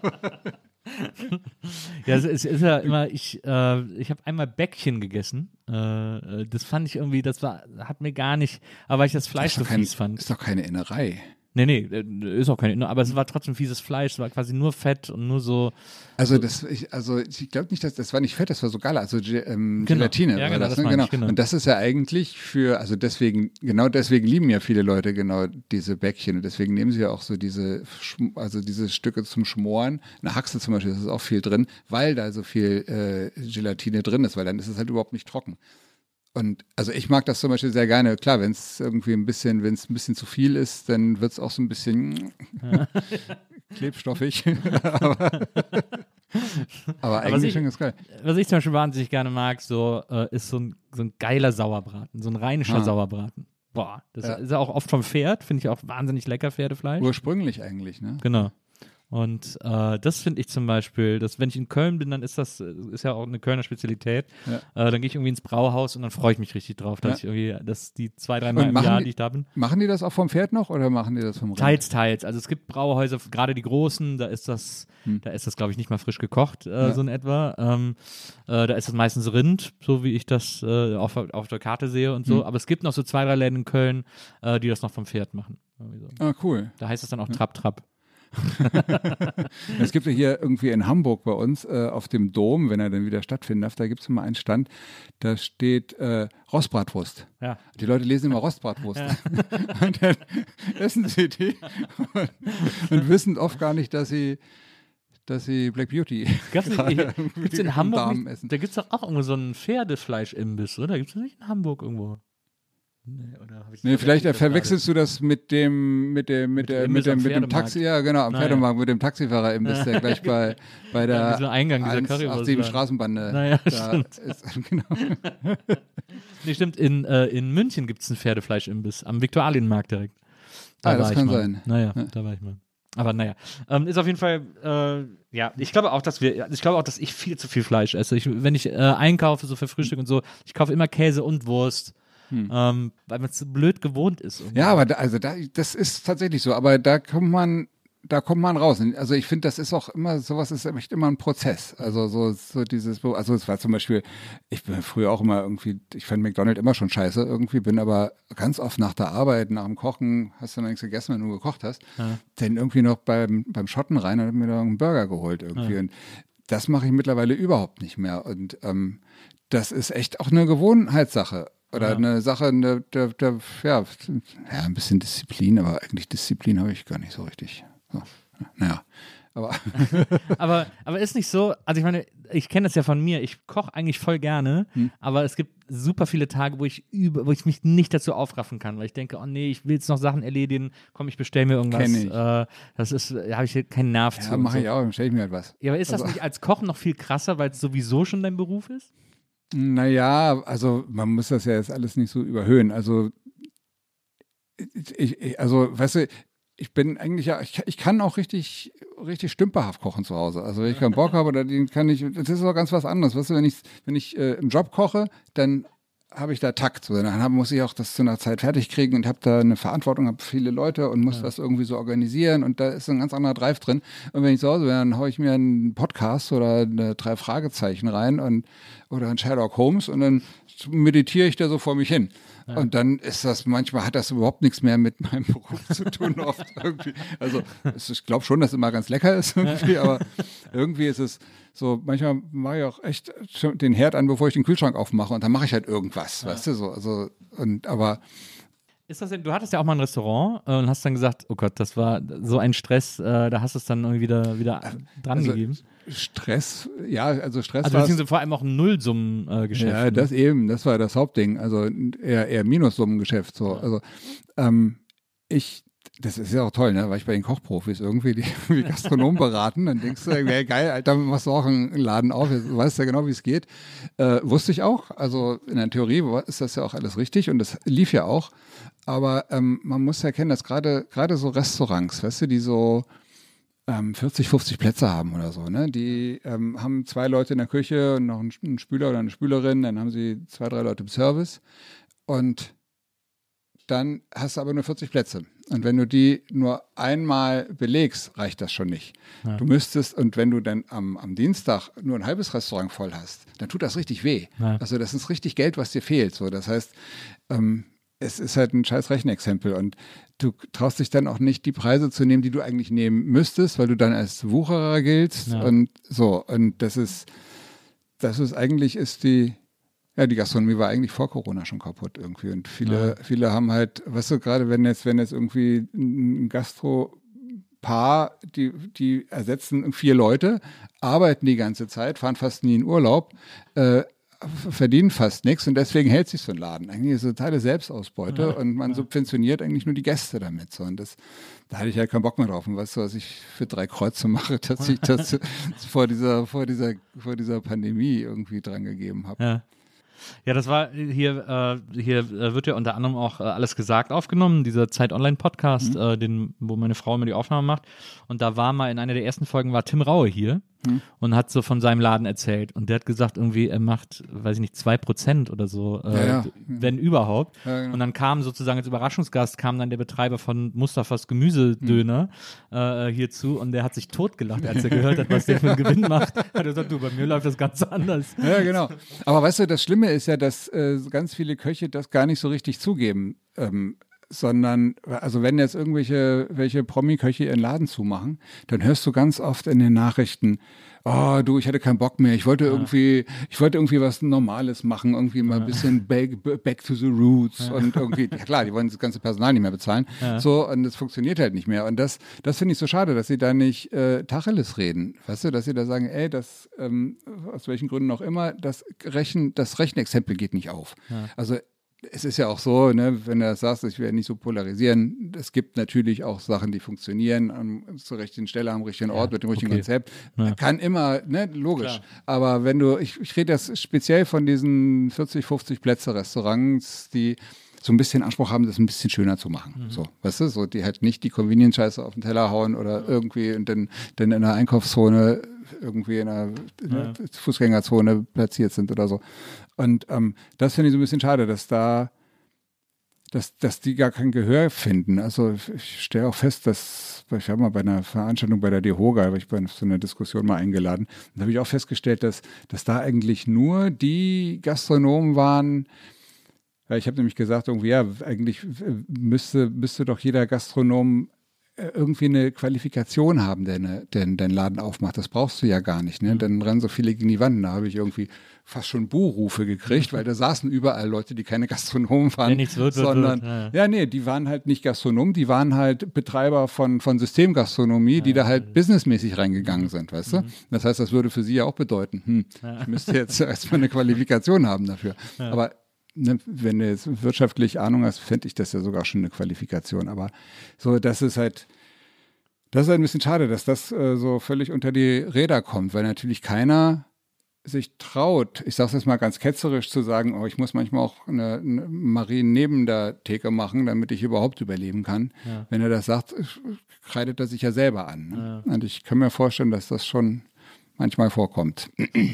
Ja, es ist ja immer, ich habe einmal Bäckchen gegessen. Das fand ich irgendwie, hat mir gar nicht, aber weil ich das Fleisch so fies fand. Ist doch keine Innerei. Nee, ist auch keine, aber es war trotzdem fieses Fleisch, es war quasi nur Fett und nur so. Also ich glaube nicht, das war nicht Fett, das war so Gala, also Gelatine. Ja, war genau, das, ne? Genau. Und das ist ja eigentlich deswegen lieben ja viele Leute genau diese Bäckchen und deswegen nehmen sie ja auch so diese Stücke zum Schmoren. Eine Haxe zum Beispiel, das ist auch viel drin, weil da so viel Gelatine drin ist, weil dann ist es halt überhaupt nicht trocken. Und also ich mag das zum Beispiel sehr gerne. Klar, wenn es ein bisschen zu viel ist, dann wird es auch so ein bisschen klebstoffig. aber eigentlich schon ganz geil. Was ich zum Beispiel wahnsinnig gerne mag, ist so ein geiler Sauerbraten, so ein rheinischer Sauerbraten. Boah, das ist ja auch oft vom Pferd, finde ich auch wahnsinnig lecker, Pferdefleisch. Ursprünglich eigentlich, ne? Genau. Und das finde ich zum Beispiel, dass wenn ich in Köln bin, dann ist ja auch eine Kölner Spezialität. Ja. Dann gehe ich irgendwie ins Brauhaus und dann freue ich mich richtig drauf, dass die 2-3 Mal im Jahr, die ich da bin. Machen die das auch vom Pferd noch oder machen die das vom Rind? Teils. Also es gibt Brauhäuser, gerade die großen, da ist das glaube ich nicht mal frisch gekocht, so in etwa. Da ist das meistens Rind, so wie ich das auf der Karte sehe und so. Aber es gibt noch so 2-3 Läden in Köln, die das noch vom Pferd machen. So. Ah, cool. Da heißt es dann auch Trap. Es gibt ja hier irgendwie in Hamburg bei uns auf dem Dom, wenn er dann wieder stattfinden darf, da gibt es immer einen Stand, da steht Rostbratwurst. Ja. Die Leute lesen immer Rostbratwurst. Ja. Und dann essen sie die und wissen oft gar nicht, dass sie Black Beauty gibt's in Hamburg nicht, da gibt es doch auch irgendwo so einen Pferdefleisch-Imbiss, oder? Gibt es nicht in Hamburg irgendwo? Nee, vielleicht verwechselst du das mit dem Taxi, ja genau, am Pferdemarkt mit dem Taxifahrer Imbiss, der gleich bei der Eingang dieser 187 Straßenbande da ist. Genau. Nee, stimmt, in München gibt es einen Pferdefleisch-Imbiss, am Viktualienmarkt direkt. Das kann sein. Da war ich mal. Aber ist auf jeden Fall, ich glaube auch, dass ich viel zu viel Fleisch esse. Wenn ich einkaufe, so für Frühstück und so, ich kaufe immer Käse und Wurst. Weil man es so blöd gewohnt ist. Irgendwie. Ja, aber das ist tatsächlich so. Aber da kommt man raus. Also ich finde, das ist auch immer, sowas ist echt immer ein Prozess. Also so dieses, also es war zum Beispiel, ich bin früher auch immer irgendwie, ich fand McDonald's immer schon scheiße irgendwie, bin aber ganz oft nach der Arbeit, nach dem Kochen, hast du noch nichts gegessen, wenn du gekocht hast, dann irgendwie noch beim Schotten rein und hab mir da einen Burger geholt irgendwie. Und das mache ich mittlerweile überhaupt nicht mehr. Und das ist echt auch eine Gewohnheitssache. Oder eine Sache, ein bisschen Disziplin, aber eigentlich Disziplin habe ich gar nicht so richtig. So, naja, aber. aber ist nicht so, also ich meine, ich kenne das ja von mir, ich koche eigentlich voll gerne, aber es gibt super viele Tage, wo ich mich nicht dazu aufraffen kann, weil ich denke, oh nee, ich will jetzt noch Sachen erledigen, komm, ich bestelle mir irgendwas. Kenn ich. Das ist, da habe ich hier keinen Nerv zu. Ja, mache ich auch, dann stelle ich mir halt was. Ja, aber ist das nicht als Koch noch viel krasser, weil es sowieso schon dein Beruf ist? Naja, also man muss das ja jetzt alles nicht so überhöhen. Also, weißt du, ich bin eigentlich ich kann auch richtig stümperhaft kochen zu Hause. Also wenn ich keinen Bock habe, dann kann ich, das ist auch ganz was anderes. Weißt du, wenn ich im Job koche, dann habe ich da Takt. So, dann muss ich auch das zu einer Zeit fertig kriegen und habe da eine Verantwortung, habe viele Leute und muss das irgendwie so organisieren und da ist ein ganz anderer Drive drin. Und wenn ich zu Hause bin, dann haue ich mir einen Podcast oder eine 3 Fragezeichen rein oder ein Sherlock Holmes und dann meditiere ich da so vor mich hin. Ja. Und dann ist das, manchmal hat das überhaupt nichts mehr mit meinem Beruf zu tun, oft irgendwie. Also ich glaube schon, dass es immer ganz lecker ist irgendwie, aber irgendwie ist es so, manchmal mache ich auch echt den Herd an, bevor ich den Kühlschrank aufmache und dann mache ich halt irgendwas, weißt du, so, also, aber ist das denn, du hattest ja auch mal ein Restaurant und hast dann gesagt, oh Gott, das war so ein Stress, da hast du es dann irgendwie wieder dran gegeben. Stress, ja, also Stress war. Also beziehungsweise vor allem auch ein Nullsummengeschäft. Ja, das eben, das war das Hauptding, also eher Minussummengeschäft, so, also das ist ja auch toll, ne, weil ich bei den Kochprofis irgendwie die Gastronomen beraten, dann denkst du, ja, geil, Alter, machst du auch einen Laden auf, du weißt ja genau, wie es geht. Wusste ich auch, also in der Theorie ist das ja auch alles richtig und das lief ja auch, aber man muss ja erkennen, dass gerade so Restaurants, weißt du, die so 40, 50 Plätze haben oder so, ne? Die haben 2 Leute in der Küche und noch einen Spüler oder eine Spülerin, dann haben sie 2, 3 Leute im Service und dann hast du aber nur 40 Plätze. Und wenn du die nur einmal belegst, reicht das schon nicht. Ja. Du müsstest, und wenn du dann am Dienstag nur ein halbes Restaurant voll hast, dann tut das richtig weh. Ja. Also das ist richtig Geld, was dir fehlt. So, das heißt, es ist halt ein scheiß Rechenexempel und du traust dich dann auch nicht, die Preise zu nehmen, die du eigentlich nehmen müsstest, weil du dann als Wucherer giltst und so. Und das ist eigentlich die Gastronomie war eigentlich vor Corona schon kaputt irgendwie und viele haben halt, weißt du, gerade wenn jetzt irgendwie ein Gastropaar, die ersetzen 4 Leute, arbeiten die ganze Zeit, fahren fast nie in Urlaub, verdienen fast nichts und deswegen hält sich so ein Laden. Eigentlich ist es eine totale Selbstausbeute und man subventioniert eigentlich nur die Gäste damit. So. Und da hatte ich halt keinen Bock mehr drauf. Und weißt du, was ich für 3 Kreuze mache, dass ich das vor dieser Pandemie irgendwie dran gegeben habe. Ja. Ja, das war hier wird ja unter anderem auch Alles gesagt aufgenommen, dieser Zeit-Online-Podcast, wo meine Frau immer die Aufnahme macht. Und da war mal in einer der ersten Folgen war Tim Raue hier und hat so von seinem Laden erzählt. Und der hat gesagt, irgendwie, er macht, weiß ich nicht, 2% oder so, wenn überhaupt. Ja, genau. Und dann kam sozusagen als Überraschungsgast, kam dann der Betreiber von Mustafas Gemüsedöner hierzu und der hat sich totgelacht, als er gehört hat, was der für einen Gewinn macht. Hat er gesagt, du, bei mir läuft das ganz anders. Ja, genau. Aber weißt du, das Schlimme ist ja, dass ganz viele Köche das gar nicht so richtig zugeben, sondern, also wenn jetzt welche Promi-Köche ihren Laden zumachen, dann hörst du ganz oft in den Nachrichten, oh du, ich hatte keinen Bock mehr, ich wollte irgendwie was Normales machen, irgendwie mal ein bisschen back to the roots und irgendwie, ja klar, die wollen das ganze Personal nicht mehr bezahlen, so, und das funktioniert halt nicht mehr und das finde ich so schade, dass sie da nicht Tacheles reden, weißt du, dass sie da sagen, ey, das, aus welchen Gründen auch immer, das Rechenexempel geht nicht auf. Ja. Also es ist ja auch so, ne, wenn du das sagst, ich will nicht so polarisieren, es gibt natürlich auch Sachen, die funktionieren zur richtigen Stelle, am richtigen Ort, mit dem richtigen Konzept. Ja. Kann immer, ne, logisch. Klar. Aber ich rede jetzt speziell von diesen 40, 50 Plätze Restaurants, die so ein bisschen Anspruch haben, das ein bisschen schöner zu machen. So, weißt du, so, die halt nicht die Convenience-Scheiße auf den Teller hauen oder irgendwie und dann in einer Einkaufszone irgendwie in einer Fußgängerzone platziert sind oder so. Und das finde ich so ein bisschen schade, dass die gar kein Gehör finden. Also ich stelle auch fest, ich habe mal bei einer Veranstaltung bei der DEHOGA, habe ich bei so einer Diskussion mal eingeladen, und da habe ich auch festgestellt, dass da eigentlich nur die Gastronomen waren. Ich habe nämlich gesagt, irgendwie, ja, eigentlich müsste doch jeder Gastronom irgendwie eine Qualifikation haben, der den Laden aufmacht. Das brauchst du ja gar nicht. Ne? Dann rennen so viele gegen die Wand. Da habe ich irgendwie fast schon Buhrufe gekriegt, weil da saßen überall Leute, die keine Gastronomen waren. Wenn nichts wird, sondern, nee, die waren halt nicht Gastronomen, die waren halt Betreiber von Systemgastronomie, die da halt businessmäßig reingegangen sind, weißt du? Das heißt, das würde für sie ja auch bedeuten, ich müsste jetzt erstmal eine Qualifikation haben dafür. Aber ne, wenn du jetzt wirtschaftlich Ahnung hast, fände ich das ja sogar schon eine Qualifikation. Aber so, das ist halt ein bisschen schade, dass das so völlig unter die Räder kommt, weil natürlich keiner sich traut, ich sage es jetzt mal ganz ketzerisch, zu sagen, oh, ich muss manchmal auch eine Marien neben der Theke machen, damit ich überhaupt überleben kann. Ja. Wenn er das sagt, kreidet er sich ja selber an. Ne? Ja. Und ich kann mir vorstellen, dass das schon manchmal vorkommt.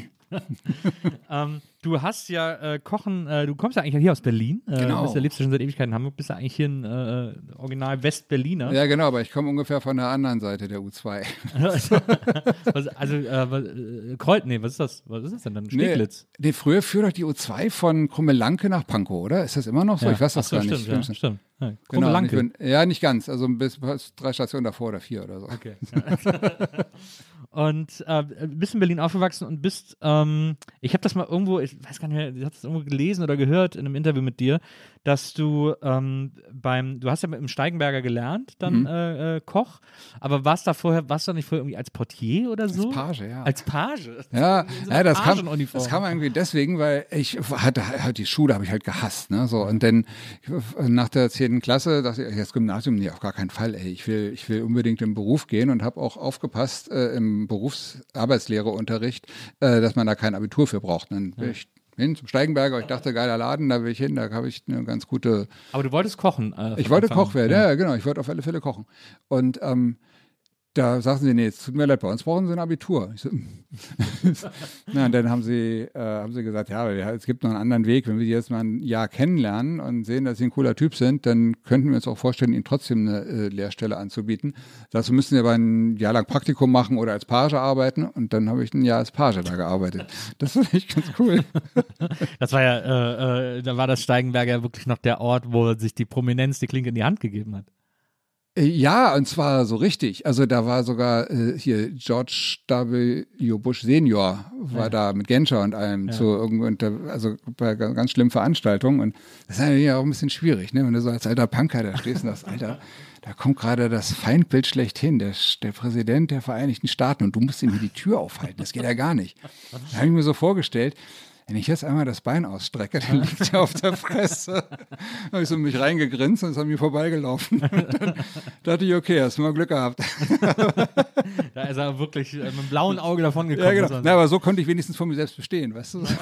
Du hast ja Kochen, du kommst ja eigentlich hier aus Berlin. Genau. Du lebst ja schon seit Ewigkeiten in Hamburg, bist ja eigentlich hier ein Original Westberliner. Ja, genau, aber ich komme ungefähr von der anderen Seite der U2. Was ist das? Was ist das denn dann? Steglitz? Nee, früher führt doch die U2 von Krummelanke nach Pankow, oder? Ist das immer noch so? Ja. Ich weiß das gar nicht. Stimmt. Ja. Krummelanke. Genau, nicht ganz, also bis 3 Stationen davor oder 4 oder so. Okay. Und bist in Berlin aufgewachsen und bist, ich habe das mal irgendwo, ich weiß gar nicht mehr, ich habe das irgendwo gelesen oder gehört in einem Interview mit dir, dass du du hast ja im Steigenberger gelernt, dann Koch, aber warst du nicht vorher irgendwie als Portier oder so? Als Page, ja. Als Page? Ja, das kam irgendwie deswegen, weil ich hatte halt die Schule habe ich halt gehasst, ne, so, und dann nach der 10. Klasse dachte ich, das Gymnasium, nee, auf gar keinen Fall, ey, ich will unbedingt im Beruf gehen und habe auch aufgepasst im Berufsarbeitslehreunterricht, dass man da kein Abitur für braucht. Dann bin ich hin zum Steigenberger, ich dachte, geiler Laden, da will ich hin, da habe ich eine ganz gute... Aber du wolltest kochen? Ich wollte Koch werden, ja, genau, ich wollte auf alle Fälle kochen. Und da sagten sie, nee, es tut mir leid, bei uns brauchen sie ein Abitur. Ich so, na, und dann haben sie gesagt, ja, es gibt noch einen anderen Weg. Wenn wir die jetzt mal ein Jahr kennenlernen und sehen, dass sie ein cooler Typ sind, dann könnten wir uns auch vorstellen, ihnen trotzdem eine Lehrstelle anzubieten. Dazu müssen sie aber ein Jahr lang Praktikum machen oder als Page arbeiten. Und dann habe ich ein Jahr als Page da gearbeitet. Das fand ich ganz cool. Das war ja, da war das Steigenberger wirklich noch der Ort, wo sich die Prominenz die Klinke in die Hand gegeben hat. Ja, und zwar so richtig. Also da war sogar hier George W. Bush Senior war da mit Genscher und allem also bei ganz schlimmen Veranstaltungen. Und das ist ja auch ein bisschen schwierig, ne? Wenn du so als alter Punker da stehst und sagst, Alter, da kommt gerade das Feindbild schlechthin, der Präsident der Vereinigten Staaten und du musst ihm hier die Tür aufhalten. Das geht ja gar nicht. Da habe ich mir so vorgestellt, wenn ich jetzt einmal das Bein ausstrecke, dann liegt er auf der Fresse. Da habe ich so mich reingegrinst und ist an mir vorbeigelaufen. Dann dachte ich, okay, hast du mal Glück gehabt. Da ist er wirklich mit einem blauen Auge davon gekommen. Ja, genau. Na, aber so konnte ich wenigstens von mir selbst bestehen, weißt du?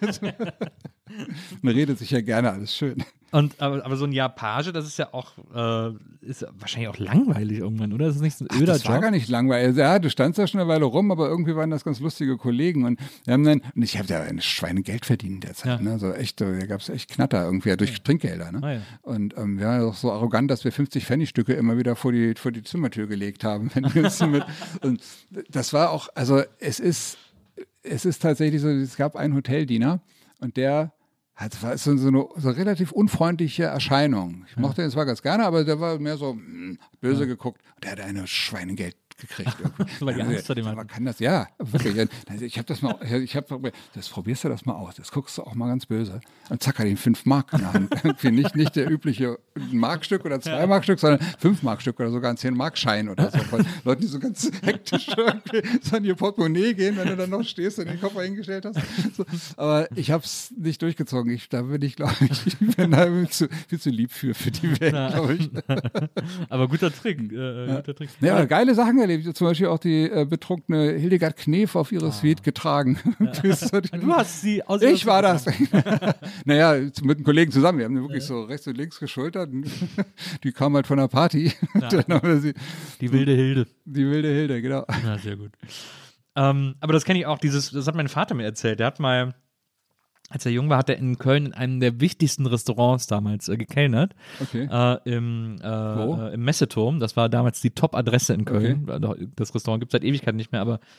Man redet sich ja gerne, alles schön. Aber so ein Jahr Page, das ist ja auch, ist wahrscheinlich auch langweilig irgendwann, oder? Das ist nicht so ein öder Job. Das war gar nicht langweilig. Ja, du standst da schon eine Weile rum, aber irgendwie waren das ganz lustige Kollegen. Und ich habe ja ein Schweinegeld verdient in der Zeit. Ja. Ne? So echt, da gab es echt Knatter irgendwie durch Trinkgelder. Ne? Ja. Und wir waren doch so arrogant, dass wir 50-Pfennigstücke immer wieder vor die Zimmertür gelegt haben. Und das war auch, also es ist tatsächlich so, es gab einen Hoteldiener und der das war so eine relativ unfreundliche Erscheinung. Ich mochte ihn zwar ganz gerne, aber der war mehr so böse geguckt. Und der hat eine Schweinegeld gekriegt. Weil die Angst vor dem aber kann das, ja, wirklich. Ich habe das mal, das probierst du das mal aus, das guckst du auch mal ganz böse. Und zack, hat ihn 5 Mark in der Hand. Irgendwie nicht der übliche Markstück oder 2 Markstück, sondern 5 Markstück oder sogar ein 10-Mark-Schein oder so. Von Leuten, die so ganz hektisch so an ihr Portemonnaie gehen, wenn du dann noch stehst und den Koffer hingestellt hast. So. Aber ich habe es nicht durchgezogen. Da bin ich, glaube ich, bin da viel zu lieb für die Welt, glaube ich. Aber guter Trick. Guter Trick. Ja, geile Sachen erlebt. Zum Beispiel auch die betrunkene Hildegard Knef auf ihre Suite getragen. Du hast sie aus Ich war das. Naja, mit einem Kollegen zusammen. Wir haben die wirklich so rechts und links geschultert. Die kam halt von der Party. Die wilde Hilde. Die wilde Hilde, genau. Ja, sehr gut. Aber das kenne ich auch, das hat mein Vater mir erzählt. Der hat mal, als er jung war, hat er in Köln in einem der wichtigsten Restaurants damals gekellnert. Okay. Im Messeturm. Das war damals die Top-Adresse in Köln. Okay. Das Restaurant gibt es seit Ewigkeiten nicht mehr, aber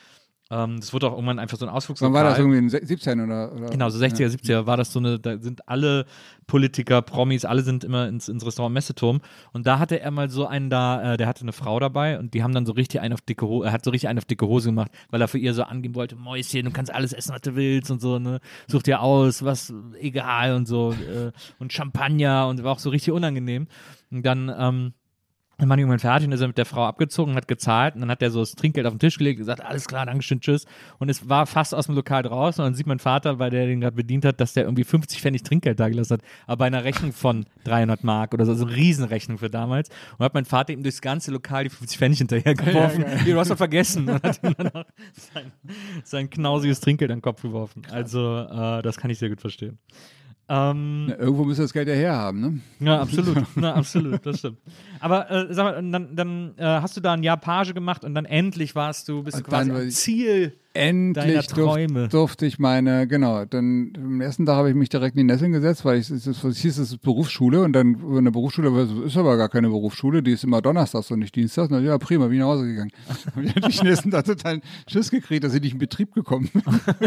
Das wurde auch irgendwann einfach so ein Ausflugslokal. Wann war das irgendwie in den 17 oder? Genau, so 60er, 70er war das so eine, da sind alle Politiker, Promis, alle sind immer ins Restaurant Messeturm und da hatte er mal so einen da, der hatte eine Frau dabei und die haben dann so richtig einen auf dicke Hose, er hat so richtig einen auf dicke Hose gemacht, weil er für ihr so angeben wollte, Mäuschen, du kannst alles essen, was du willst und so, ne, such dir aus, was, egal und so und Champagner und war auch so richtig unangenehm und dann war irgendwann fertig und ist er mit der Frau abgezogen, hat gezahlt und dann hat er so das Trinkgeld auf den Tisch gelegt und gesagt, alles klar, Dankeschön, tschüss. Und es war fast aus dem Lokal draußen und dann sieht mein Vater, weil der den gerade bedient hat, dass der irgendwie 50 Pfennig Trinkgeld da gelassen hat, aber bei einer Rechnung von 300 Mark oder so, also eine Riesenrechnung für damals. Und hat mein Vater ihm durchs ganze Lokal die 50 Pfennig hinterhergeworfen. Ja, du hast doch vergessen. Und hat ihm dann auch sein knausiges Trinkgeld an den Kopf geworfen. Also das kann ich sehr gut verstehen. Irgendwo müsste das Geld ja herhaben, ne? Ja, absolut. Na, absolut, das stimmt. Aber sag mal, dann hast du da ein Jahr Page gemacht und dann endlich bist du quasi am Ziel deiner Träume. Durfte ich dann am ersten Tag habe ich mich direkt in die Nesseln gesetzt, weil es hieß, es ist Berufsschule und dann in der Berufsschule ist aber gar keine Berufsschule, die ist immer donnerstags und nicht dienstags. Und dann, ja, prima, bin ich nach Hause gegangen. Habe ich natürlich nächsten Tag total Schiss gekriegt, dass ich nicht in Betrieb gekommen bin.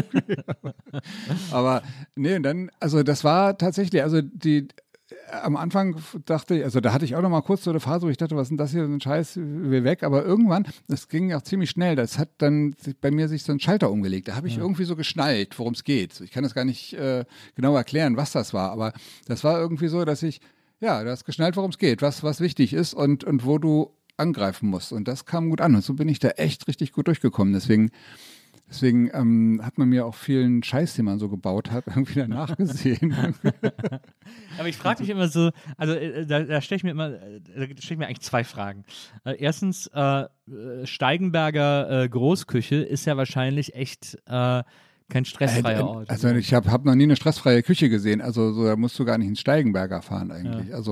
Aber nee, und dann, also das war tatsächlich, also am Anfang dachte ich, also da hatte ich auch noch mal kurz so eine Phase, wo ich dachte, was ist denn das hier, so ein Scheiß, will weg. Aber irgendwann, das ging auch ziemlich schnell, das hat dann bei mir sich so ein Schalter umgelegt. Da habe ich irgendwie so geschnallt, worum es geht. Ich kann das gar nicht genau erklären, was das war. Aber das war irgendwie so, dass du hast geschnallt, worum es geht, was wichtig ist und wo du angreifen musst. Und das kam gut an. Und so bin ich da echt richtig gut durchgekommen. Deswegen hat man mir auch vielen Scheiß, den man so gebaut hat, irgendwie danach gesehen. Aber ich frage mich immer so, also da stelle ich mir eigentlich zwei Fragen. Erstens, Steigenberger Großküche ist ja wahrscheinlich echt kein stressfreier Ort. Also ich hab noch nie eine stressfreie Küche gesehen. Also so, da musst du gar nicht ins Steigenberger fahren eigentlich. Ja.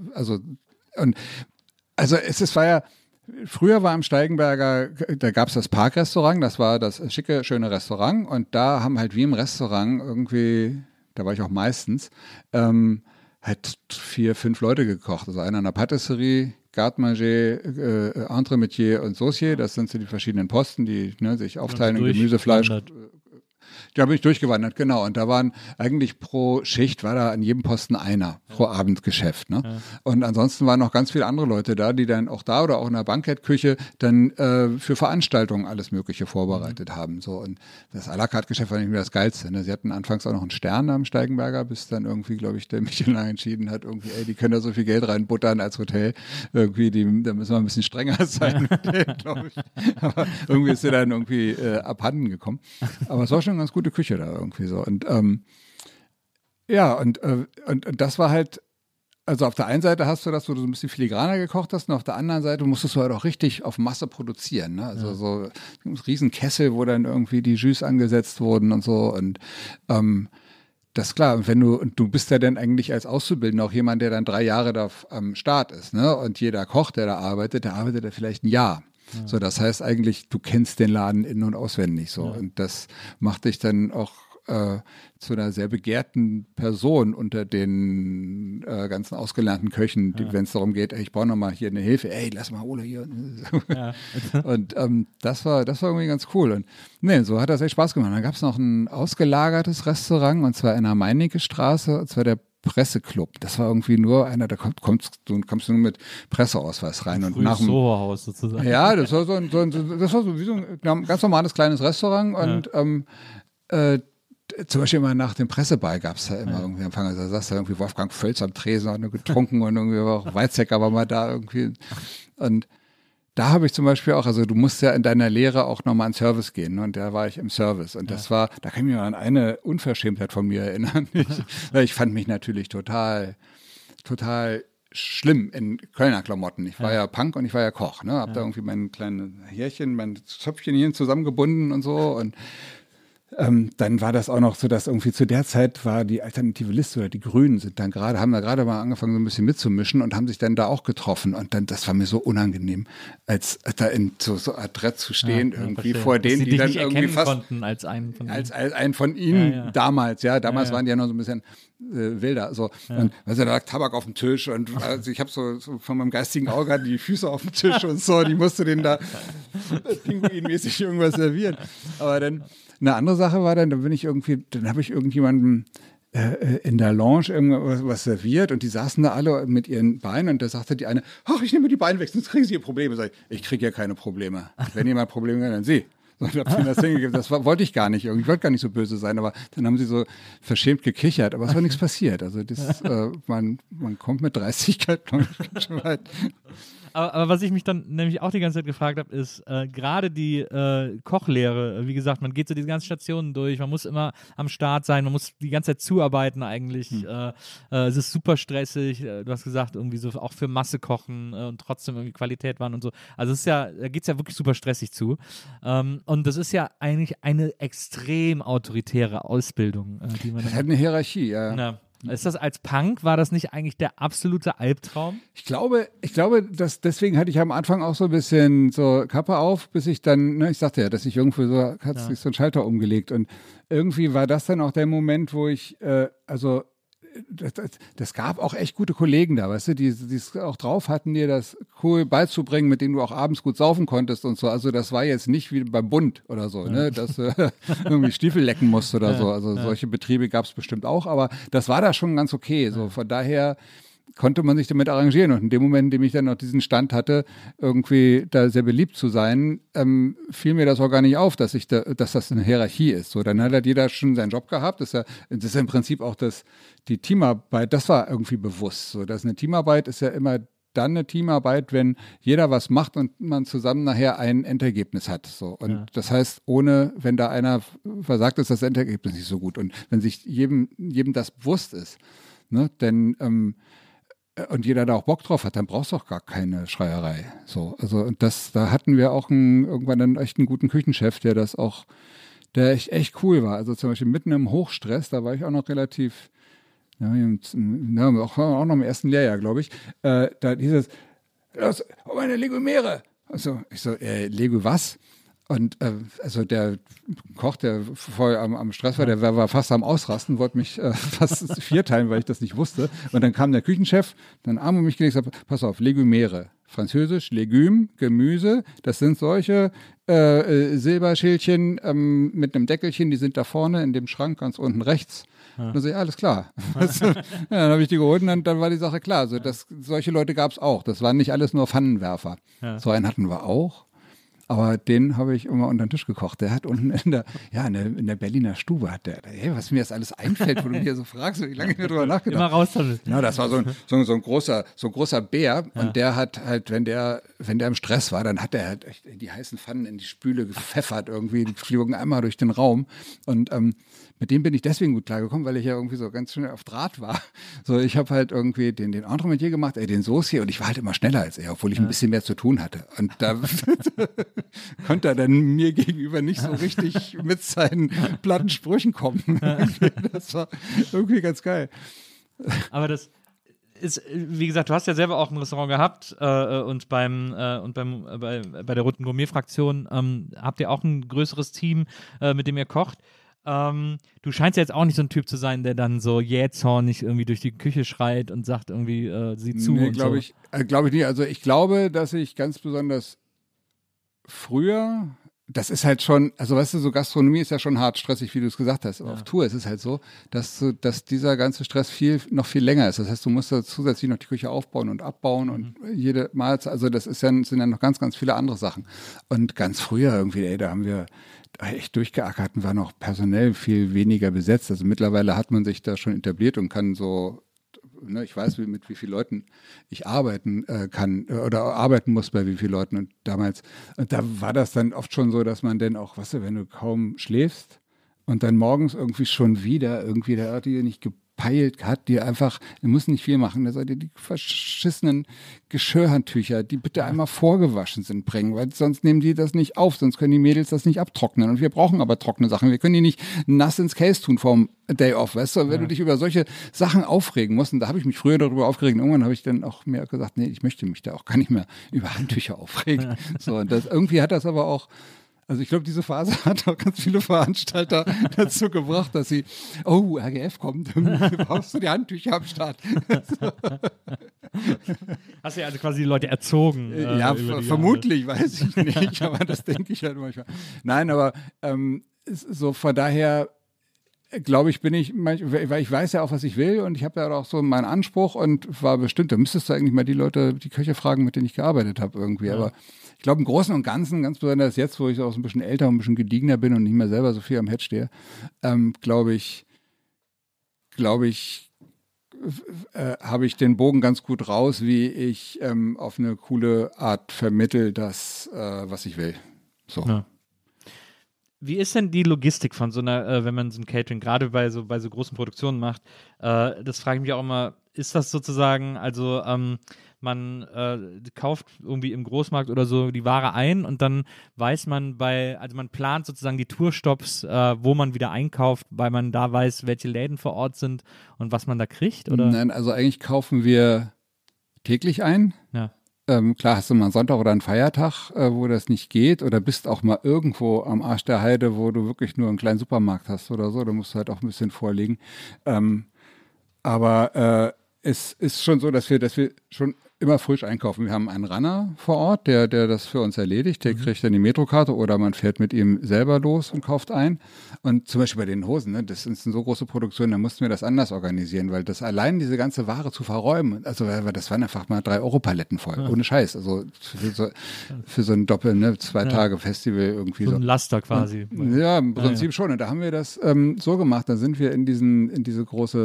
Früher war am Steigenberger, da gab es das Parkrestaurant, das war das schicke, schöne Restaurant und da haben halt wie im Restaurant irgendwie, da war ich auch meistens, halt 4, 5 Leute gekocht. Also einer in der Patisserie, Garde-Manger, Entremetier und Saucier, das sind so die verschiedenen Posten, die sich aufteilen in Gemüse, Fleisch. Da bin ich durchgewandert, genau. Und da waren eigentlich pro Schicht, war da an jedem Posten einer pro Abendgeschäft. Ne? Ja. Und ansonsten waren noch ganz viele andere Leute da, die dann auch da oder auch in der Bankettküche dann für Veranstaltungen alles Mögliche vorbereitet haben. So. Und das à la carte Geschäft war nicht mehr das Geilste. Ne? Sie hatten anfangs auch noch einen Stern am Steigenberger, bis dann irgendwie, glaube ich, der Michelin entschieden hat, irgendwie, die können da so viel Geld reinbuttern als Hotel. Irgendwie, da müssen wir ein bisschen strenger sein mit denen, glaube ich. Aber irgendwie ist sie dann irgendwie abhanden gekommen. Aber es war schon eine ganz gute Küche da irgendwie so. Und und das war halt, also auf der einen Seite hast du das, wo du so ein bisschen filigraner gekocht hast und auf der anderen Seite musstest du halt auch richtig auf Masse produzieren. Ne? Also so ein Riesenkessel, wo dann irgendwie die Jus angesetzt wurden und so und das ist klar, und du bist ja dann eigentlich als Auszubildender auch jemand, der dann 3 Jahre da am Start ist, ne? Und jeder Koch, der arbeitet ja vielleicht ein Jahr. Ja. So, das heißt eigentlich, du kennst den Laden in- und auswendig so. Ja. Und das macht dich dann auch zu einer sehr begehrten Person unter den ganzen ausgelernten Köchen, wenn es darum geht, ich brauche nochmal hier eine Hilfe, lass mal Ole hier. Ja. Und das war irgendwie ganz cool. Und so hat das echt Spaß gemacht. Dann gab es noch ein ausgelagertes Restaurant, und zwar in der Meinecke-Straße, und zwar der Presseclub. Das war irgendwie nur einer, da kommst du nur mit Presseausweis rein. Und nach dem Soho-Haus sozusagen. Ja, das war so wie so ein ganz normales kleines Restaurant und zum Beispiel immer nach dem Presseball gab es da immer irgendwie Empfang. Also da saß da irgendwie Wolfgang Völz am Tresen und getrunken und irgendwie war auch Weizsäcker war mal da irgendwie. Und da habe ich zum Beispiel auch, also du musst ja in deiner Lehre auch nochmal in Service gehen, ne? Und da war ich im Service. Und das war, da kann ich mich an eine Unverschämtheit von mir erinnern. Ich fand mich natürlich total schlimm in Kölner Klamotten. Ich war ja Punk und ich war ja Koch, ne? Hab da irgendwie mein kleines Härchen, mein Zöpfchen hier zusammengebunden und so und Dann war das auch noch so, dass irgendwie zu der Zeit war die alternative Liste oder die Grünen haben da gerade mal angefangen, so ein bisschen mitzumischen und haben sich dann da auch getroffen. Und dann, das war mir so unangenehm, als da in so adrett zu stehen, irgendwie vor denen, die dann irgendwie fast konnten als einen von ihnen. Als einen von ihnen damals, damals waren die ja noch so ein bisschen wilder. So. Und also da lag Tabak auf dem Tisch und also ich habe so von meinem geistigen Auge hatten die Füße auf dem Tisch und so, die musste denen da pinguinmäßig irgendwas servieren. Aber dann eine andere Sache war dann habe ich irgendjemandem in der Lounge irgendwas serviert und die saßen da alle mit ihren Beinen und da sagte die eine, ach, ich nehme die Beine weg, sonst kriegen sie hier Probleme. Sag ich kriege ja keine Probleme. Wenn jemand Probleme hat, dann sie. Und ich habe ihnen das hingegeben. Das wollte ich gar nicht. Ich wollte gar nicht so böse sein, aber dann haben sie so verschämt gekichert, aber es war nichts passiert. Also das, man kommt mit Dreistigkeit ganz schön weit. Aber was ich mich dann nämlich auch die ganze Zeit gefragt habe, ist gerade die Kochlehre, wie gesagt, man geht so diese ganzen Stationen durch, man muss immer am Start sein, man muss die ganze Zeit zuarbeiten eigentlich. Es ist super stressig, du hast gesagt, irgendwie so auch für Masse kochen und trotzdem irgendwie Qualität wahren und so. Also es ist ja, da geht es ja wirklich super stressig zu. Und das ist ja eigentlich eine extrem autoritäre Ausbildung, die man. Das hat eine Hierarchie, ja. Ist das als Punk, war das nicht eigentlich der absolute Albtraum? Ich glaube, dass deswegen hatte ich am Anfang auch so ein bisschen so Kappe auf, bis ich dann, ich sagte ja, dass ich irgendwo so, hat sich so ein Schalter umgelegt und irgendwie war das dann auch der Moment, wo ich, das gab auch echt gute Kollegen da, weißt du, die es auch drauf hatten, dir das cool beizubringen, mit denen du auch abends gut saufen konntest und so. Also das war jetzt nicht wie beim Bund oder so, ne, dass du irgendwie Stiefel lecken musst oder so. Also solche Betriebe gab es bestimmt auch, aber das war da schon ganz okay. So von daher konnte man sich damit arrangieren. Und in dem Moment, in dem ich dann noch diesen Stand hatte, irgendwie da sehr beliebt zu sein, fiel mir das auch gar nicht auf, dass das eine Hierarchie ist. So, dann hat halt jeder schon seinen Job gehabt. Das ist ja im Prinzip auch die Teamarbeit, das war irgendwie bewusst. So, dass eine Teamarbeit ist ja immer dann eine Teamarbeit, wenn jeder was macht und man zusammen nachher ein Endergebnis hat. So. Und das heißt, wenn da einer versagt, ist das Endergebnis nicht so gut. Und wenn sich jedem das bewusst ist, ne, denn und jeder da auch Bock drauf hat, dann brauchst du auch gar keine Schreierei. So, also und da hatten wir auch irgendwann dann echt einen guten Küchenchef, der echt cool war. Also zum Beispiel mitten im Hochstress, da war ich auch noch relativ, auch noch im ersten Lehrjahr, glaube ich, da hieß es, hol meine Legumere. Also ich so, Legu was? Und also der Koch, der voll am Stress war, der war fast am Ausrasten, wollte mich fast vierteilen, weil ich das nicht wusste. Und dann kam der Küchenchef, dann Arm um mich gelegt und sagte, pass auf, Legumere, französisch, Legume, Gemüse, das sind solche Silberschälchen mit einem Deckelchen, die sind da vorne in dem Schrank ganz unten rechts. Und dann sag ich, alles klar. Dann habe ich die geholt und dann war die Sache klar. Also solche Leute gab es auch. Das waren nicht alles nur Pfannenwerfer. Ja. So einen hatten wir auch. Aber den habe ich immer unter den Tisch gekocht. Der hat unten in der Berliner Stube, was mir das alles einfällt, wo du mir so fragst, wie lange ich mir drüber nachgedacht habe. Immer raus damit. Ja, das war so ein großer Bär und der hat halt, wenn der im Stress war, dann hat er halt echt die heißen Pfannen in die Spüle gepfeffert irgendwie, die flogen einmal durch den Raum und mit dem bin ich deswegen gut klargekommen, weil ich ja irgendwie so ganz schnell auf Draht war. So, ich habe halt irgendwie den Entremetier gemacht, den Saucier und ich war halt immer schneller als er, obwohl ich ein bisschen mehr zu tun hatte. Und da konnte er dann mir gegenüber nicht so richtig mit seinen platten Sprüchen kommen. Das war irgendwie ganz geil. Aber das ist, wie gesagt, du hast ja selber auch ein Restaurant gehabt und bei der Roten Gourmet-Fraktion habt ihr auch ein größeres Team, mit dem ihr kocht. Du scheinst ja jetzt auch nicht so ein Typ zu sein, der dann so jähzornig irgendwie durch die Küche schreit und sagt irgendwie, sieh zu. Nee, glaube ich nicht. Also ich glaube, dass ich ganz besonders früher, das ist halt schon, also weißt du, so Gastronomie ist ja schon hart stressig, wie du es gesagt hast. Aber auf Tour ist es halt so, dass dieser ganze Stress noch viel länger ist. Das heißt, du musst da zusätzlich noch die Küche aufbauen und abbauen und jede Mahlzeit, also das sind ja noch ganz, ganz viele andere Sachen. Und ganz früher irgendwie, da haben wir echt durchgeackert und war noch personell viel weniger besetzt. Also mittlerweile hat man sich da schon etabliert und kann so, ne, ich weiß, mit wie vielen Leuten ich arbeiten kann oder arbeiten muss bei wie vielen Leuten. Und damals, da war das dann oft schon so, dass man dann auch, weißt du, wenn du kaum schläfst und dann morgens irgendwie schon wieder, da hat die nicht verpeilt hat, die einfach, ihr müsst nicht viel machen, da sollt ihr die verschissenen Geschirrhandtücher, die bitte einmal vorgewaschen sind, bringen, weil sonst nehmen die das nicht auf, sonst können die Mädels das nicht abtrocknen und wir brauchen aber trockene Sachen, wir können die nicht nass ins Case tun vom Day Off, weißt du, wenn du dich über solche Sachen aufregen musst, und da habe ich mich früher darüber aufgeregt, irgendwann habe ich dann auch mir gesagt, nee, ich möchte mich da auch gar nicht mehr über Handtücher aufregen. So, und das, irgendwie hat das aber auch, also ich glaube, diese Phase hat auch ganz viele Veranstalter dazu gebracht, dass sie, oh, RGF kommt, brauchst du die Handtücher am Start. Hast du ja also quasi die Leute erzogen. Ja, vermutlich, weiß ich nicht, aber das denke ich halt manchmal. Nein, aber so von daher glaube ich, weil ich weiß ja auch, was ich will und ich habe ja auch so meinen Anspruch und war bestimmt, da müsstest du eigentlich mal die Köche fragen, mit denen ich gearbeitet habe irgendwie, aber ich glaube im Großen und Ganzen, ganz besonders jetzt, wo ich auch so ein bisschen älter und ein bisschen gediegener bin und nicht mehr selber so viel am Herd stehe, glaube ich, habe ich den Bogen ganz gut raus, wie ich auf eine coole Art vermittel das, was ich will. So. Ja. Wie ist denn die Logistik von so einer, wenn man so ein Catering gerade bei so großen Produktionen macht? Das frage ich mich auch immer, ist das sozusagen, also man kauft irgendwie im Großmarkt oder so die Ware ein und dann weiß man also man plant sozusagen die Tourstops, wo man wieder einkauft, weil man da weiß, welche Läden vor Ort sind und was man da kriegt? Oder? Nein, also eigentlich kaufen wir täglich ein. Ja. Klar, hast du mal einen Sonntag oder einen Feiertag, wo das nicht geht oder bist auch mal irgendwo am Arsch der Heide, wo du wirklich nur einen kleinen Supermarkt hast oder so, da musst du halt auch ein bisschen vorlegen. Aber es ist schon so, dass wir schon immer frisch einkaufen. Wir haben einen Runner vor Ort, der das für uns erledigt. Der kriegt dann die Metrokarte oder man fährt mit ihm selber los und kauft ein. Und zum Beispiel bei den Hosen, ne, das ist eine so große Produktion, da mussten wir das anders organisieren, weil das allein diese ganze Ware zu verräumen, also das waren einfach mal 3 Euro Paletten voll, ohne Scheiß. Also für so ein Doppel, ne, 2 Tage Festival irgendwie so. So ein Laster quasi. Ja, im Prinzip schon. Und da haben wir das so gemacht, da sind wir in diesen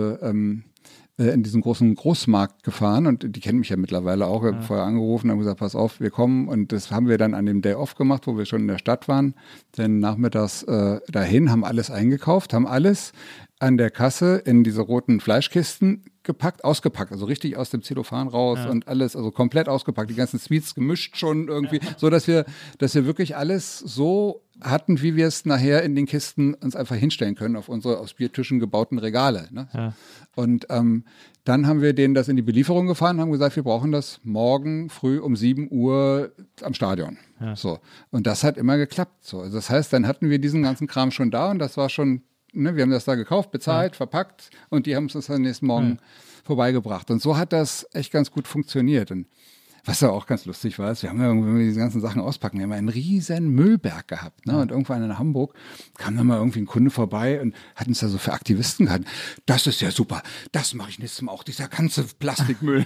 großen Großmarkt gefahren und die kennen mich ja mittlerweile auch. Ich habe vorher angerufen und haben gesagt, pass auf, wir kommen. Und das haben wir dann an dem Day Off gemacht, wo wir schon in der Stadt waren. Dann nachmittags dahin, haben alles eingekauft, haben alles an der Kasse in diese roten Fleischkisten ausgepackt, also richtig aus dem Zellophan raus und alles, also komplett ausgepackt, die ganzen Sweets gemischt schon irgendwie, so dass wir wirklich alles so hatten, wie wir es nachher in den Kisten uns einfach hinstellen können auf unsere aus Biertischen gebauten Regale. Ne? Ja. Und dann haben wir denen das in die Belieferung gefahren, haben gesagt, wir brauchen das morgen früh um 7 Uhr am Stadion. Ja. So. Und das hat immer geklappt. So. Also das heißt, dann hatten wir diesen ganzen Kram schon da und das war schon, ne, wir haben das da gekauft, bezahlt, verpackt und die haben es uns dann nächsten Morgen vorbeigebracht. Und so hat das echt ganz gut funktioniert. Und was ja auch ganz lustig war, ist, wir haben ja, wenn wir diese ganzen Sachen auspacken, wir haben einen riesen Müllberg gehabt. Ne? Und irgendwann in Hamburg kam dann mal irgendwie ein Kunde vorbei und hat uns da so für Aktivisten gehalten. Das ist ja super, das mache ich nächstes Mal auch, dieser ganze Plastikmüll.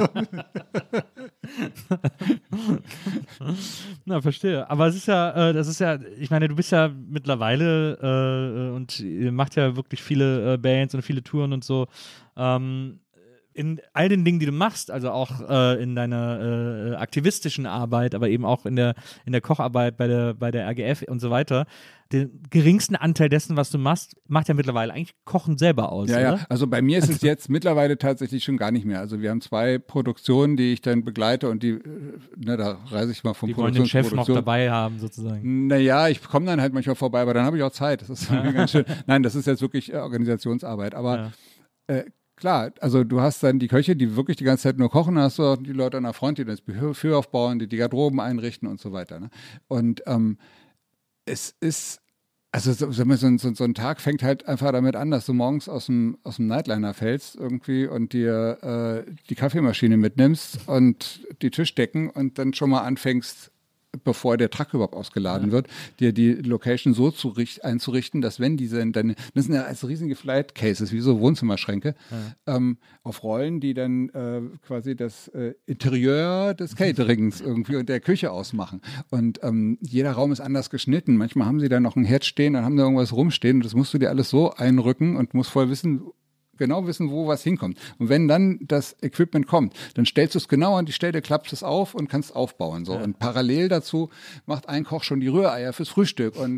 Na, verstehe. Aber es ist ja, ich meine, du bist ja mittlerweile und ihr macht ja wirklich viele Bands und viele Touren und so. In all den Dingen, die du machst, also auch in deiner aktivistischen Arbeit, aber eben auch in der Kocharbeit bei der RGF und so weiter, den geringsten Anteil dessen, was du machst, macht ja mittlerweile eigentlich Kochen selber aus, ja, oder? Ja, also bei mir ist es jetzt mittlerweile tatsächlich schon gar nicht mehr. Also wir haben 2 Produktionen, die ich dann begleite und die, da reise ich mal von die wollen den Chef noch dabei haben, sozusagen. Naja, ich komme dann halt manchmal vorbei, aber dann habe ich auch Zeit. Das ist ganz schön. Nein, das ist jetzt wirklich Organisationsarbeit, aber klar, also du hast dann die Köche, die wirklich die ganze Zeit nur kochen, hast du auch die Leute an der Front, die das Buffet aufbauen, die Garderoben einrichten und so weiter. Ne? Und es ist, also so ein Tag fängt halt einfach damit an, dass du morgens aus dem Nightliner fällst irgendwie und dir die Kaffeemaschine mitnimmst und die Tischdecken und dann schon mal anfängst, bevor der Truck überhaupt ausgeladen wird, dir die Location so einzurichten, dass wenn diese dann, das sind ja als riesige Flight Cases, wie so Wohnzimmerschränke, auf Rollen, die dann quasi das Interieur des Caterings irgendwie und der Küche ausmachen. Und jeder Raum ist anders geschnitten. Manchmal haben sie da noch ein Herd stehen, dann haben da irgendwas rumstehen und das musst du dir alles so einrücken und musst voll wissen, genau wissen, wo was hinkommt. Und wenn dann das Equipment kommt, dann stellst du es genau an die Stelle, klappst es auf und kannst aufbauen. So. Ja. Und parallel dazu macht ein Koch schon die Rühreier fürs Frühstück und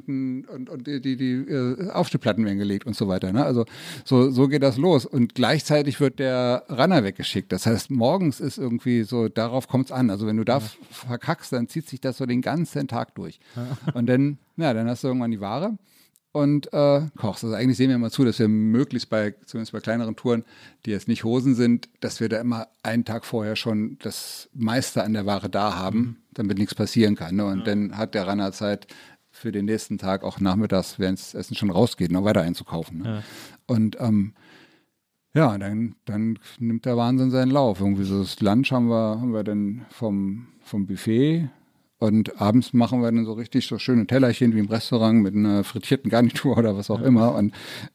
die Aufstiegplatten werden gelegt und so weiter. Ne? Also so geht das los. Und gleichzeitig wird der Runner weggeschickt. Das heißt, morgens ist irgendwie so, darauf kommt es an. Also wenn du da verkackst, dann zieht sich das so den ganzen Tag durch. Und dann hast du irgendwann die Ware und kochst. Also eigentlich sehen wir mal zu, dass wir möglichst zumindest bei kleineren Touren, die jetzt nicht Hosen sind, dass wir da immer einen Tag vorher schon das meiste an der Ware da haben, damit nichts passieren kann. Ne? Und dann hat der Runner Zeit für den nächsten Tag auch nachmittags, während das Essen schon rausgeht, noch weiter einzukaufen. Ne? Ja. Und dann nimmt der Wahnsinn seinen Lauf. Irgendwie so das Lunch haben wir dann vom Buffet und abends machen wir dann so richtig so schöne Tellerchen wie im Restaurant mit einer frittierten Garnitur oder was auch immer und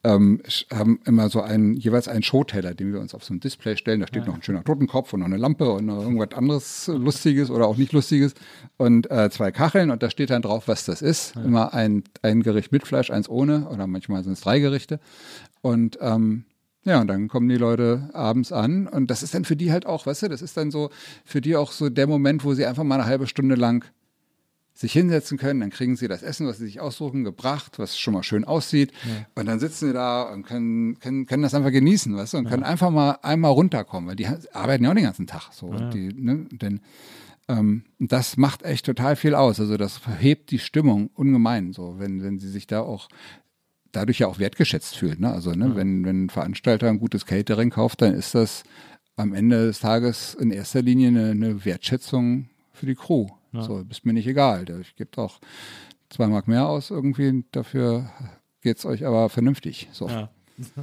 haben immer so jeweils einen Showteller, den wir uns auf so ein Display stellen. Da steht noch ein schöner Totenkopf und noch eine Lampe und noch irgendwas anderes Lustiges oder auch nicht Lustiges und 2 Kacheln und da steht dann drauf, was das ist. Ja. Immer ein Gericht mit Fleisch, 1 ohne oder manchmal sind es 3 Gerichte und und dann kommen die Leute abends an und das ist dann für die halt auch, weißt du, das ist dann so für die auch so der Moment, wo sie einfach mal eine halbe Stunde lang sich hinsetzen können, dann kriegen sie das Essen, was sie sich aussuchen, gebracht, was schon mal schön aussieht und dann sitzen sie da und können das einfach genießen, weißt du, und können einfach mal einmal runterkommen, weil die arbeiten ja auch den ganzen Tag so. Denn das macht echt total viel aus, also das hebt die Stimmung ungemein, so, wenn sie sich da auch dadurch ja auch wertgeschätzt fühlt. Ne? Also wenn ein Veranstalter ein gutes Catering kauft, dann ist das am Ende des Tages in erster Linie eine Wertschätzung für die Crew. Ja. So, ist mir nicht egal. Ich gebe auch 2 Mark mehr aus irgendwie, dafür geht es euch aber vernünftig. So. Ja.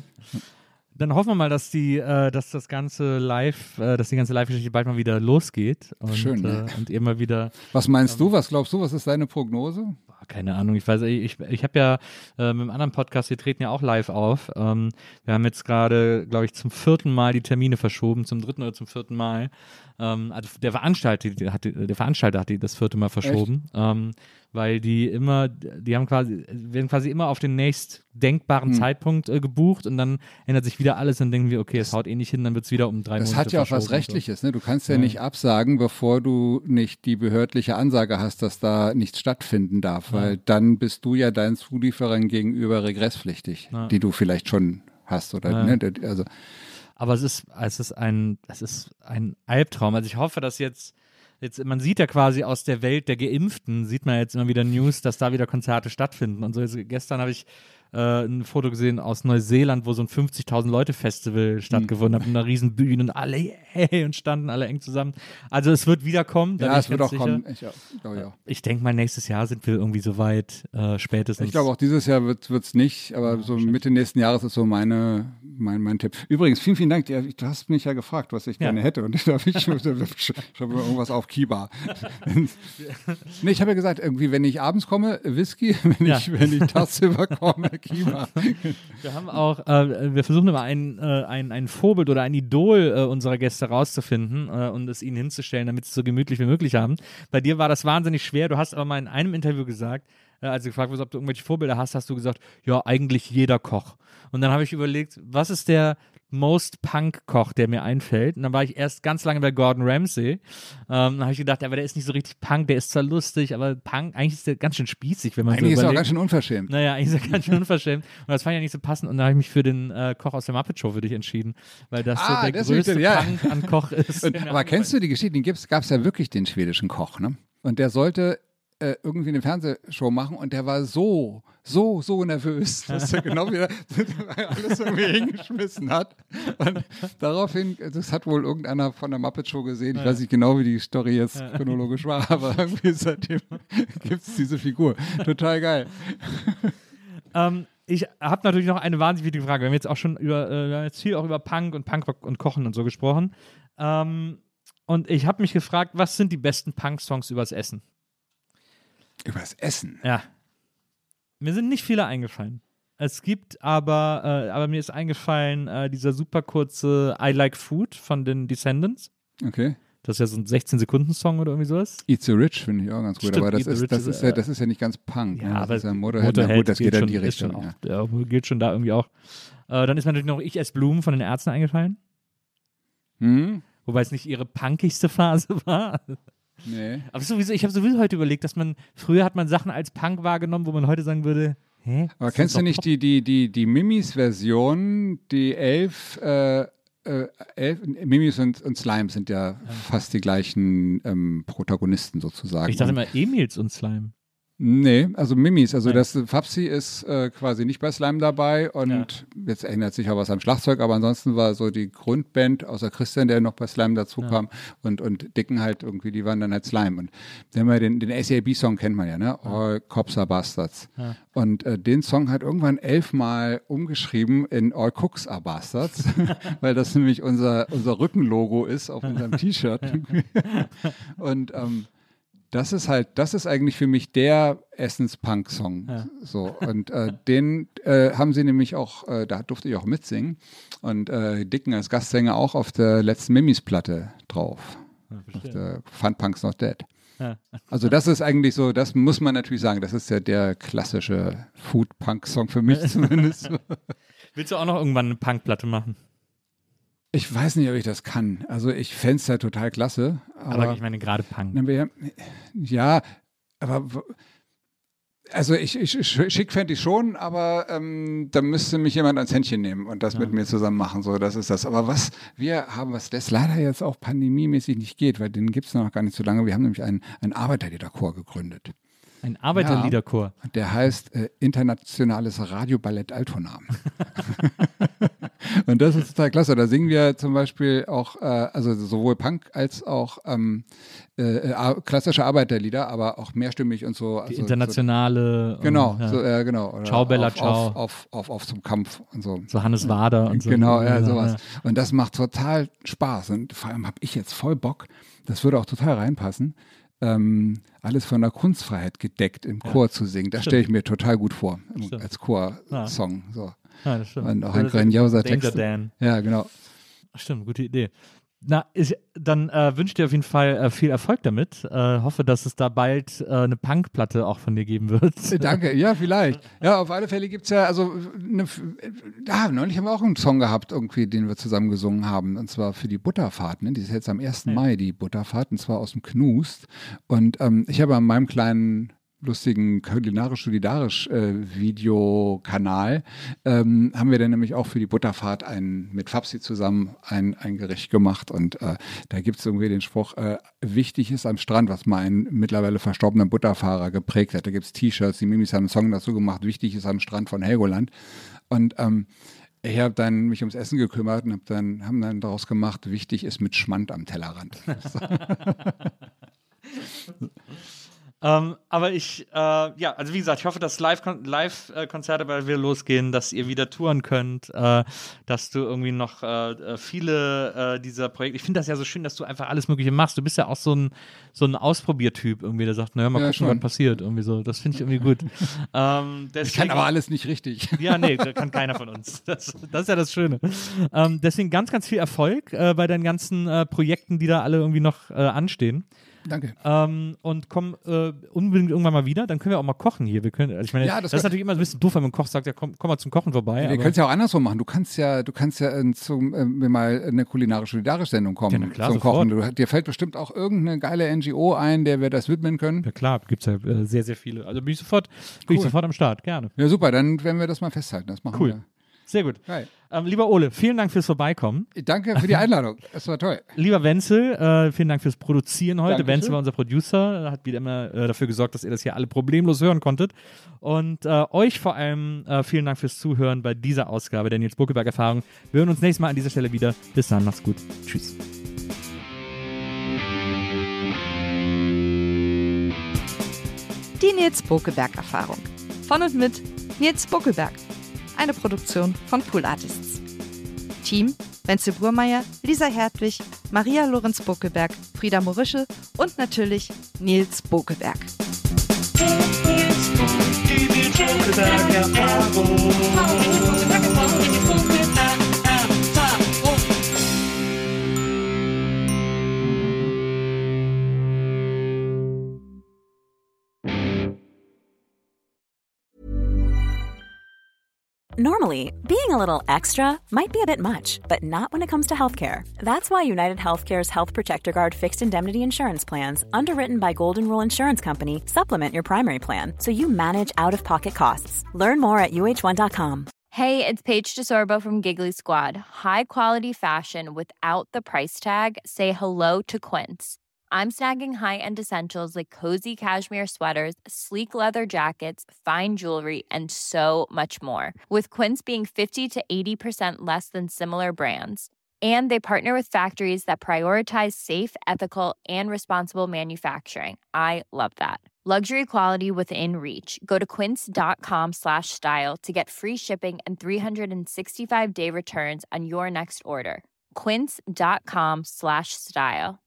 Dann hoffen wir mal, dass die ganze Live-Geschichte bald mal wieder losgeht. Und, schön, ne? Und ihr mal wieder. Was meinst du? Was glaubst du? Was ist deine Prognose? Keine Ahnung, ich weiß, ich habe ja mit einem anderen Podcast, wir treten ja auch live auf. Wir haben jetzt gerade, glaube ich, zum 4. Mal die Termine verschoben, zum 3. oder zum 4. Mal. Also der Veranstalter hat die das 4. Mal verschoben, weil werden quasi immer auf den nächst denkbaren Zeitpunkt gebucht und dann ändert sich wieder alles und denken wir, okay, es haut eh nicht hin, dann wird es wieder um 3 Monate Das hat ja auch was Rechtliches, ne? Du kannst ja nicht absagen, bevor du nicht die behördliche Ansage hast, dass da nichts stattfinden darf, weil dann bist du ja deinen Zulieferern gegenüber regresspflichtig, die du vielleicht schon hast oder ne? Also aber es ist ein Albtraum. Also ich hoffe, dass jetzt man sieht ja quasi aus der Welt der Geimpften, sieht man jetzt immer wieder News, dass da wieder Konzerte stattfinden. Und so gestern habe ich ein Foto gesehen aus Neuseeland, wo so ein 50.000 Leute Festival stattgefunden hat, mit einer riesen Bühne und alle und standen alle eng zusammen. Also es wird wieder kommen. Ja, es wird auch kommen. Ich denke mal, nächstes Jahr sind wir irgendwie so weit, spätestens. Ich glaube auch dieses Jahr wird's nicht, aber so Mitte nächsten Jahres ist so mein Tipp. Übrigens, vielen, vielen Dank. Du hast mich ja gefragt, was ich gerne hätte und ich habe irgendwas auf Kiba. Nee, ich habe ja gesagt, irgendwie, wenn ich abends komme, Whisky, wenn ich tagsüber komme, Kiba. Wir haben auch, wir versuchen immer ein Vorbild oder ein Idol unserer Gäste rauszufinden und es ihnen hinzustellen, damit sie es so gemütlich wie möglich haben. Bei dir war das wahnsinnig schwer. Du hast aber mal in einem Interview gesagt, als du gefragt wurdest, ob du irgendwelche Vorbilder hast, hast du gesagt, ja, eigentlich jeder Koch. Und dann habe ich überlegt, was ist der Most Punk-Koch, der mir einfällt? Und dann war ich erst ganz lange bei Gordon Ramsay. Dann habe ich gedacht, aber der ist nicht so richtig Punk, der ist zwar lustig, aber Punk, eigentlich ist der ganz schön spießig, wenn man eigentlich so überlegt. Ist er auch ganz schön unverschämt. Naja, eigentlich ist er ganz schön unverschämt. Und das fand ich ja nicht so passend. Und dann habe ich mich für den Koch aus der Muppet Show für dich entschieden, weil das so der größte Punk an Koch ist. Aber kennst du die Geschichte? Gab es ja wirklich den schwedischen Koch, ne? Und der sollte irgendwie eine Fernsehshow machen und der war so nervös, dass er genau wieder alles irgendwie hingeschmissen hat. Und daraufhin, das hat wohl irgendeiner von der Muppet Show gesehen, ich weiß nicht genau, wie die Story jetzt chronologisch war, aber irgendwie seitdem gibt es diese Figur. Total geil. Ich habe natürlich noch eine wahnsinnig wichtige Frage. Wir haben jetzt auch schon wir haben jetzt viel auch über Punk und Kochen und so gesprochen. Und ich habe mich gefragt, was sind die besten Punk-Songs übers Essen? Übers Essen? Ja. Mir sind nicht viele eingefallen. Es gibt aber mir ist eingefallen, dieser super kurze I Like Food von den Descendants. Okay. Das ist ja so ein 16-Sekunden-Song oder irgendwie sowas. Eat the Rich finde ich auch ganz gut, Stimmt, aber Eat the Rich das ist ja nicht ganz Punk. Ja, ne? aber das ist ja Motorhead, na gut, das geht ja in die Richtung. Geht schon da irgendwie auch. Dann ist mir natürlich noch Ich esse Blumen von den Ärzten eingefallen. Wobei es nicht ihre punkigste Phase war. Nee. Aber ich habe sowieso heute überlegt, dass früher hat man Sachen als Punk wahrgenommen, wo man heute sagen würde, hä? Aber kennst du nicht die Mimis-Version, die 11 Mimis und Slime sind ja fast die gleichen Protagonisten sozusagen. Ich dachte immer Emils und Slime. Nee, also Mimis. Also das Fapsi ist quasi nicht bei Slime dabei und jetzt ändert sich auch was am Schlagzeug, aber ansonsten war so die Grundband, außer Christian, der noch bei Slime dazu kam und Dicken halt irgendwie, die waren dann halt Slime. Und wenn man den ACAB-Song kennt man ja, ne? All Cops are Bastards. Ja. Und den Song hat irgendwann 11-mal umgeschrieben in All Cooks are Bastards, weil das nämlich unser Rückenlogo ist auf unserem T-Shirt. Und das ist eigentlich für mich der Essens-Punk-Song. Ja. So. Und den haben sie nämlich auch, da durfte ich auch mitsingen. Und Dicken als Gastsänger auch auf der letzten Mimis-Platte drauf. Ja, auf der Fun Punk's Not Dead. Ja. Also das ist eigentlich so, das muss man natürlich sagen, das ist ja der klassische Food-Punk-Song für mich zumindest. Willst du auch noch irgendwann eine Punkplatte machen? Ich weiß nicht, ob ich das kann. Also ich fände es ja total klasse. Aber ich meine gerade Punk. Ja, aber also ich schick fände ich schon, aber da müsste mich jemand ans Händchen nehmen und das mit mir zusammen machen. So, das ist das. Aber was das leider jetzt auch pandemiemäßig nicht geht, weil den gibt es noch gar nicht so lange. Wir haben nämlich einen Arbeiterliederchor gegründet. Ein Arbeiterliederchor. Ja, der heißt Internationales Radioballett Altona. Und das ist total klasse. Da singen wir zum Beispiel auch, also sowohl Punk als auch klassische Arbeiterlieder, aber auch mehrstimmig und so. Die internationale. So, genau, genau. Oder Ciao Bella Ciao. Auf zum Kampf und so. So Hannes Wader und so. Genau, ja, sowas. Ja. Und das macht total Spaß. Und vor allem habe ich jetzt voll Bock, das würde auch total reinpassen, alles von der Kunstfreiheit gedeckt im Chor zu singen. Das stelle ich mir total gut vor, als Chorsong. So. Ja, das stimmt. Und auch ein grandioser Text. Dan. Ja, genau. Stimmt, gute Idee. Dann wünsche ich dir auf jeden Fall viel Erfolg damit. Hoffe, dass es da bald eine Punkplatte auch von dir geben wird. Danke, ja, vielleicht. Ja, auf alle Fälle gibt es ja, also neulich haben wir auch einen Song gehabt, irgendwie, den wir zusammen gesungen haben, und zwar für die Butterfahrt, ne? Die ist jetzt am 1. Mai, die Butterfahrt, und zwar aus dem Knust. Und ich habe an meinem kleinen lustigen kulinarisch-solidarisch Videokanal haben wir dann nämlich auch für die Butterfahrt mit Fapsi zusammen ein Gericht gemacht und da gibt es irgendwie den Spruch, wichtig ist am Strand, was mal ein mittlerweile verstorbener Butterfahrer geprägt hat. Da gibt es T-Shirts, die Mimis haben einen Song dazu gemacht, wichtig ist am Strand von Helgoland und ich habe dann mich ums Essen gekümmert und haben dann daraus gemacht, wichtig ist mit Schmand am Tellerrand. Aber also wie gesagt, ich hoffe, dass Live-Konzerte bald wieder losgehen, dass ihr wieder touren könnt, dass du irgendwie noch viele dieser Projekte, ich finde das ja so schön, dass du einfach alles Mögliche machst. Du bist ja auch so ein Ausprobiertyp irgendwie, der sagt, naja, mal gucken, was passiert, irgendwie so. Das finde ich irgendwie gut. Ich kann aber alles nicht richtig. Ja, nee, das kann keiner von uns. Das ist ja das Schöne. Deswegen ganz, ganz viel Erfolg bei deinen ganzen Projekten, die da alle irgendwie noch anstehen. Danke. Und komm unbedingt irgendwann mal wieder, dann können wir auch mal kochen hier. Das ist natürlich immer ein bisschen doof, wenn man Koch sagt, ja komm mal zum Kochen vorbei. Wir können es ja auch andersrum machen. Du kannst ja mal eine kulinarisch-solidarische Sendung kommen, ja, klar, zum Kochen. Dir fällt bestimmt auch irgendeine geile NGO ein, der wir das widmen können. Ja klar, gibt es ja sehr, sehr viele. Also bin ich sofort am Start, gerne. Ja super, dann werden wir das mal festhalten. Das machen wir. Sehr gut. Lieber Ole, vielen Dank fürs Vorbeikommen. Danke für die Einladung. Das war toll. Lieber Wenzel, vielen Dank fürs Produzieren heute. Dankeschön. Wenzel war unser Producer, hat wieder immer dafür gesorgt, dass ihr das hier alle problemlos hören konntet. Und euch vor allem vielen Dank fürs Zuhören bei dieser Ausgabe der Nils Buckelberg-Erfahrung. Wir hören uns nächstes Mal an dieser Stelle wieder. Bis dann, macht's gut. Tschüss. Die Nils Buckelberg-Erfahrung. Von und mit Nils Buckelberg. Eine Produktion von Pool Artists. Team: Wenzel Burmeier, Lisa Hertwig, Maria Lorenz Buckelberg, Frieda Morische und natürlich Nils Buckelberg. Die Nils Buckelberg-Erfahrung. Normally, being a little extra might be a bit much, but not when it comes to healthcare. That's why United Healthcare's Health Protector Guard fixed indemnity insurance plans, underwritten by Golden Rule Insurance Company, supplement your primary plan so you manage out-of-pocket costs. Learn more at uh1.com. Hey, it's Paige DeSorbo from Giggly Squad. High quality fashion without the price tag. Say hello to Quince. I'm snagging high-end essentials like cozy cashmere sweaters, sleek leather jackets, fine jewelry, and so much more. With Quince being 50 to 80% less than similar brands. And they partner with factories that prioritize safe, ethical, and responsible manufacturing. I love that. Luxury quality within reach. Go to quince.com/style to get free shipping and 365-day returns on your next order. Quince.com/style.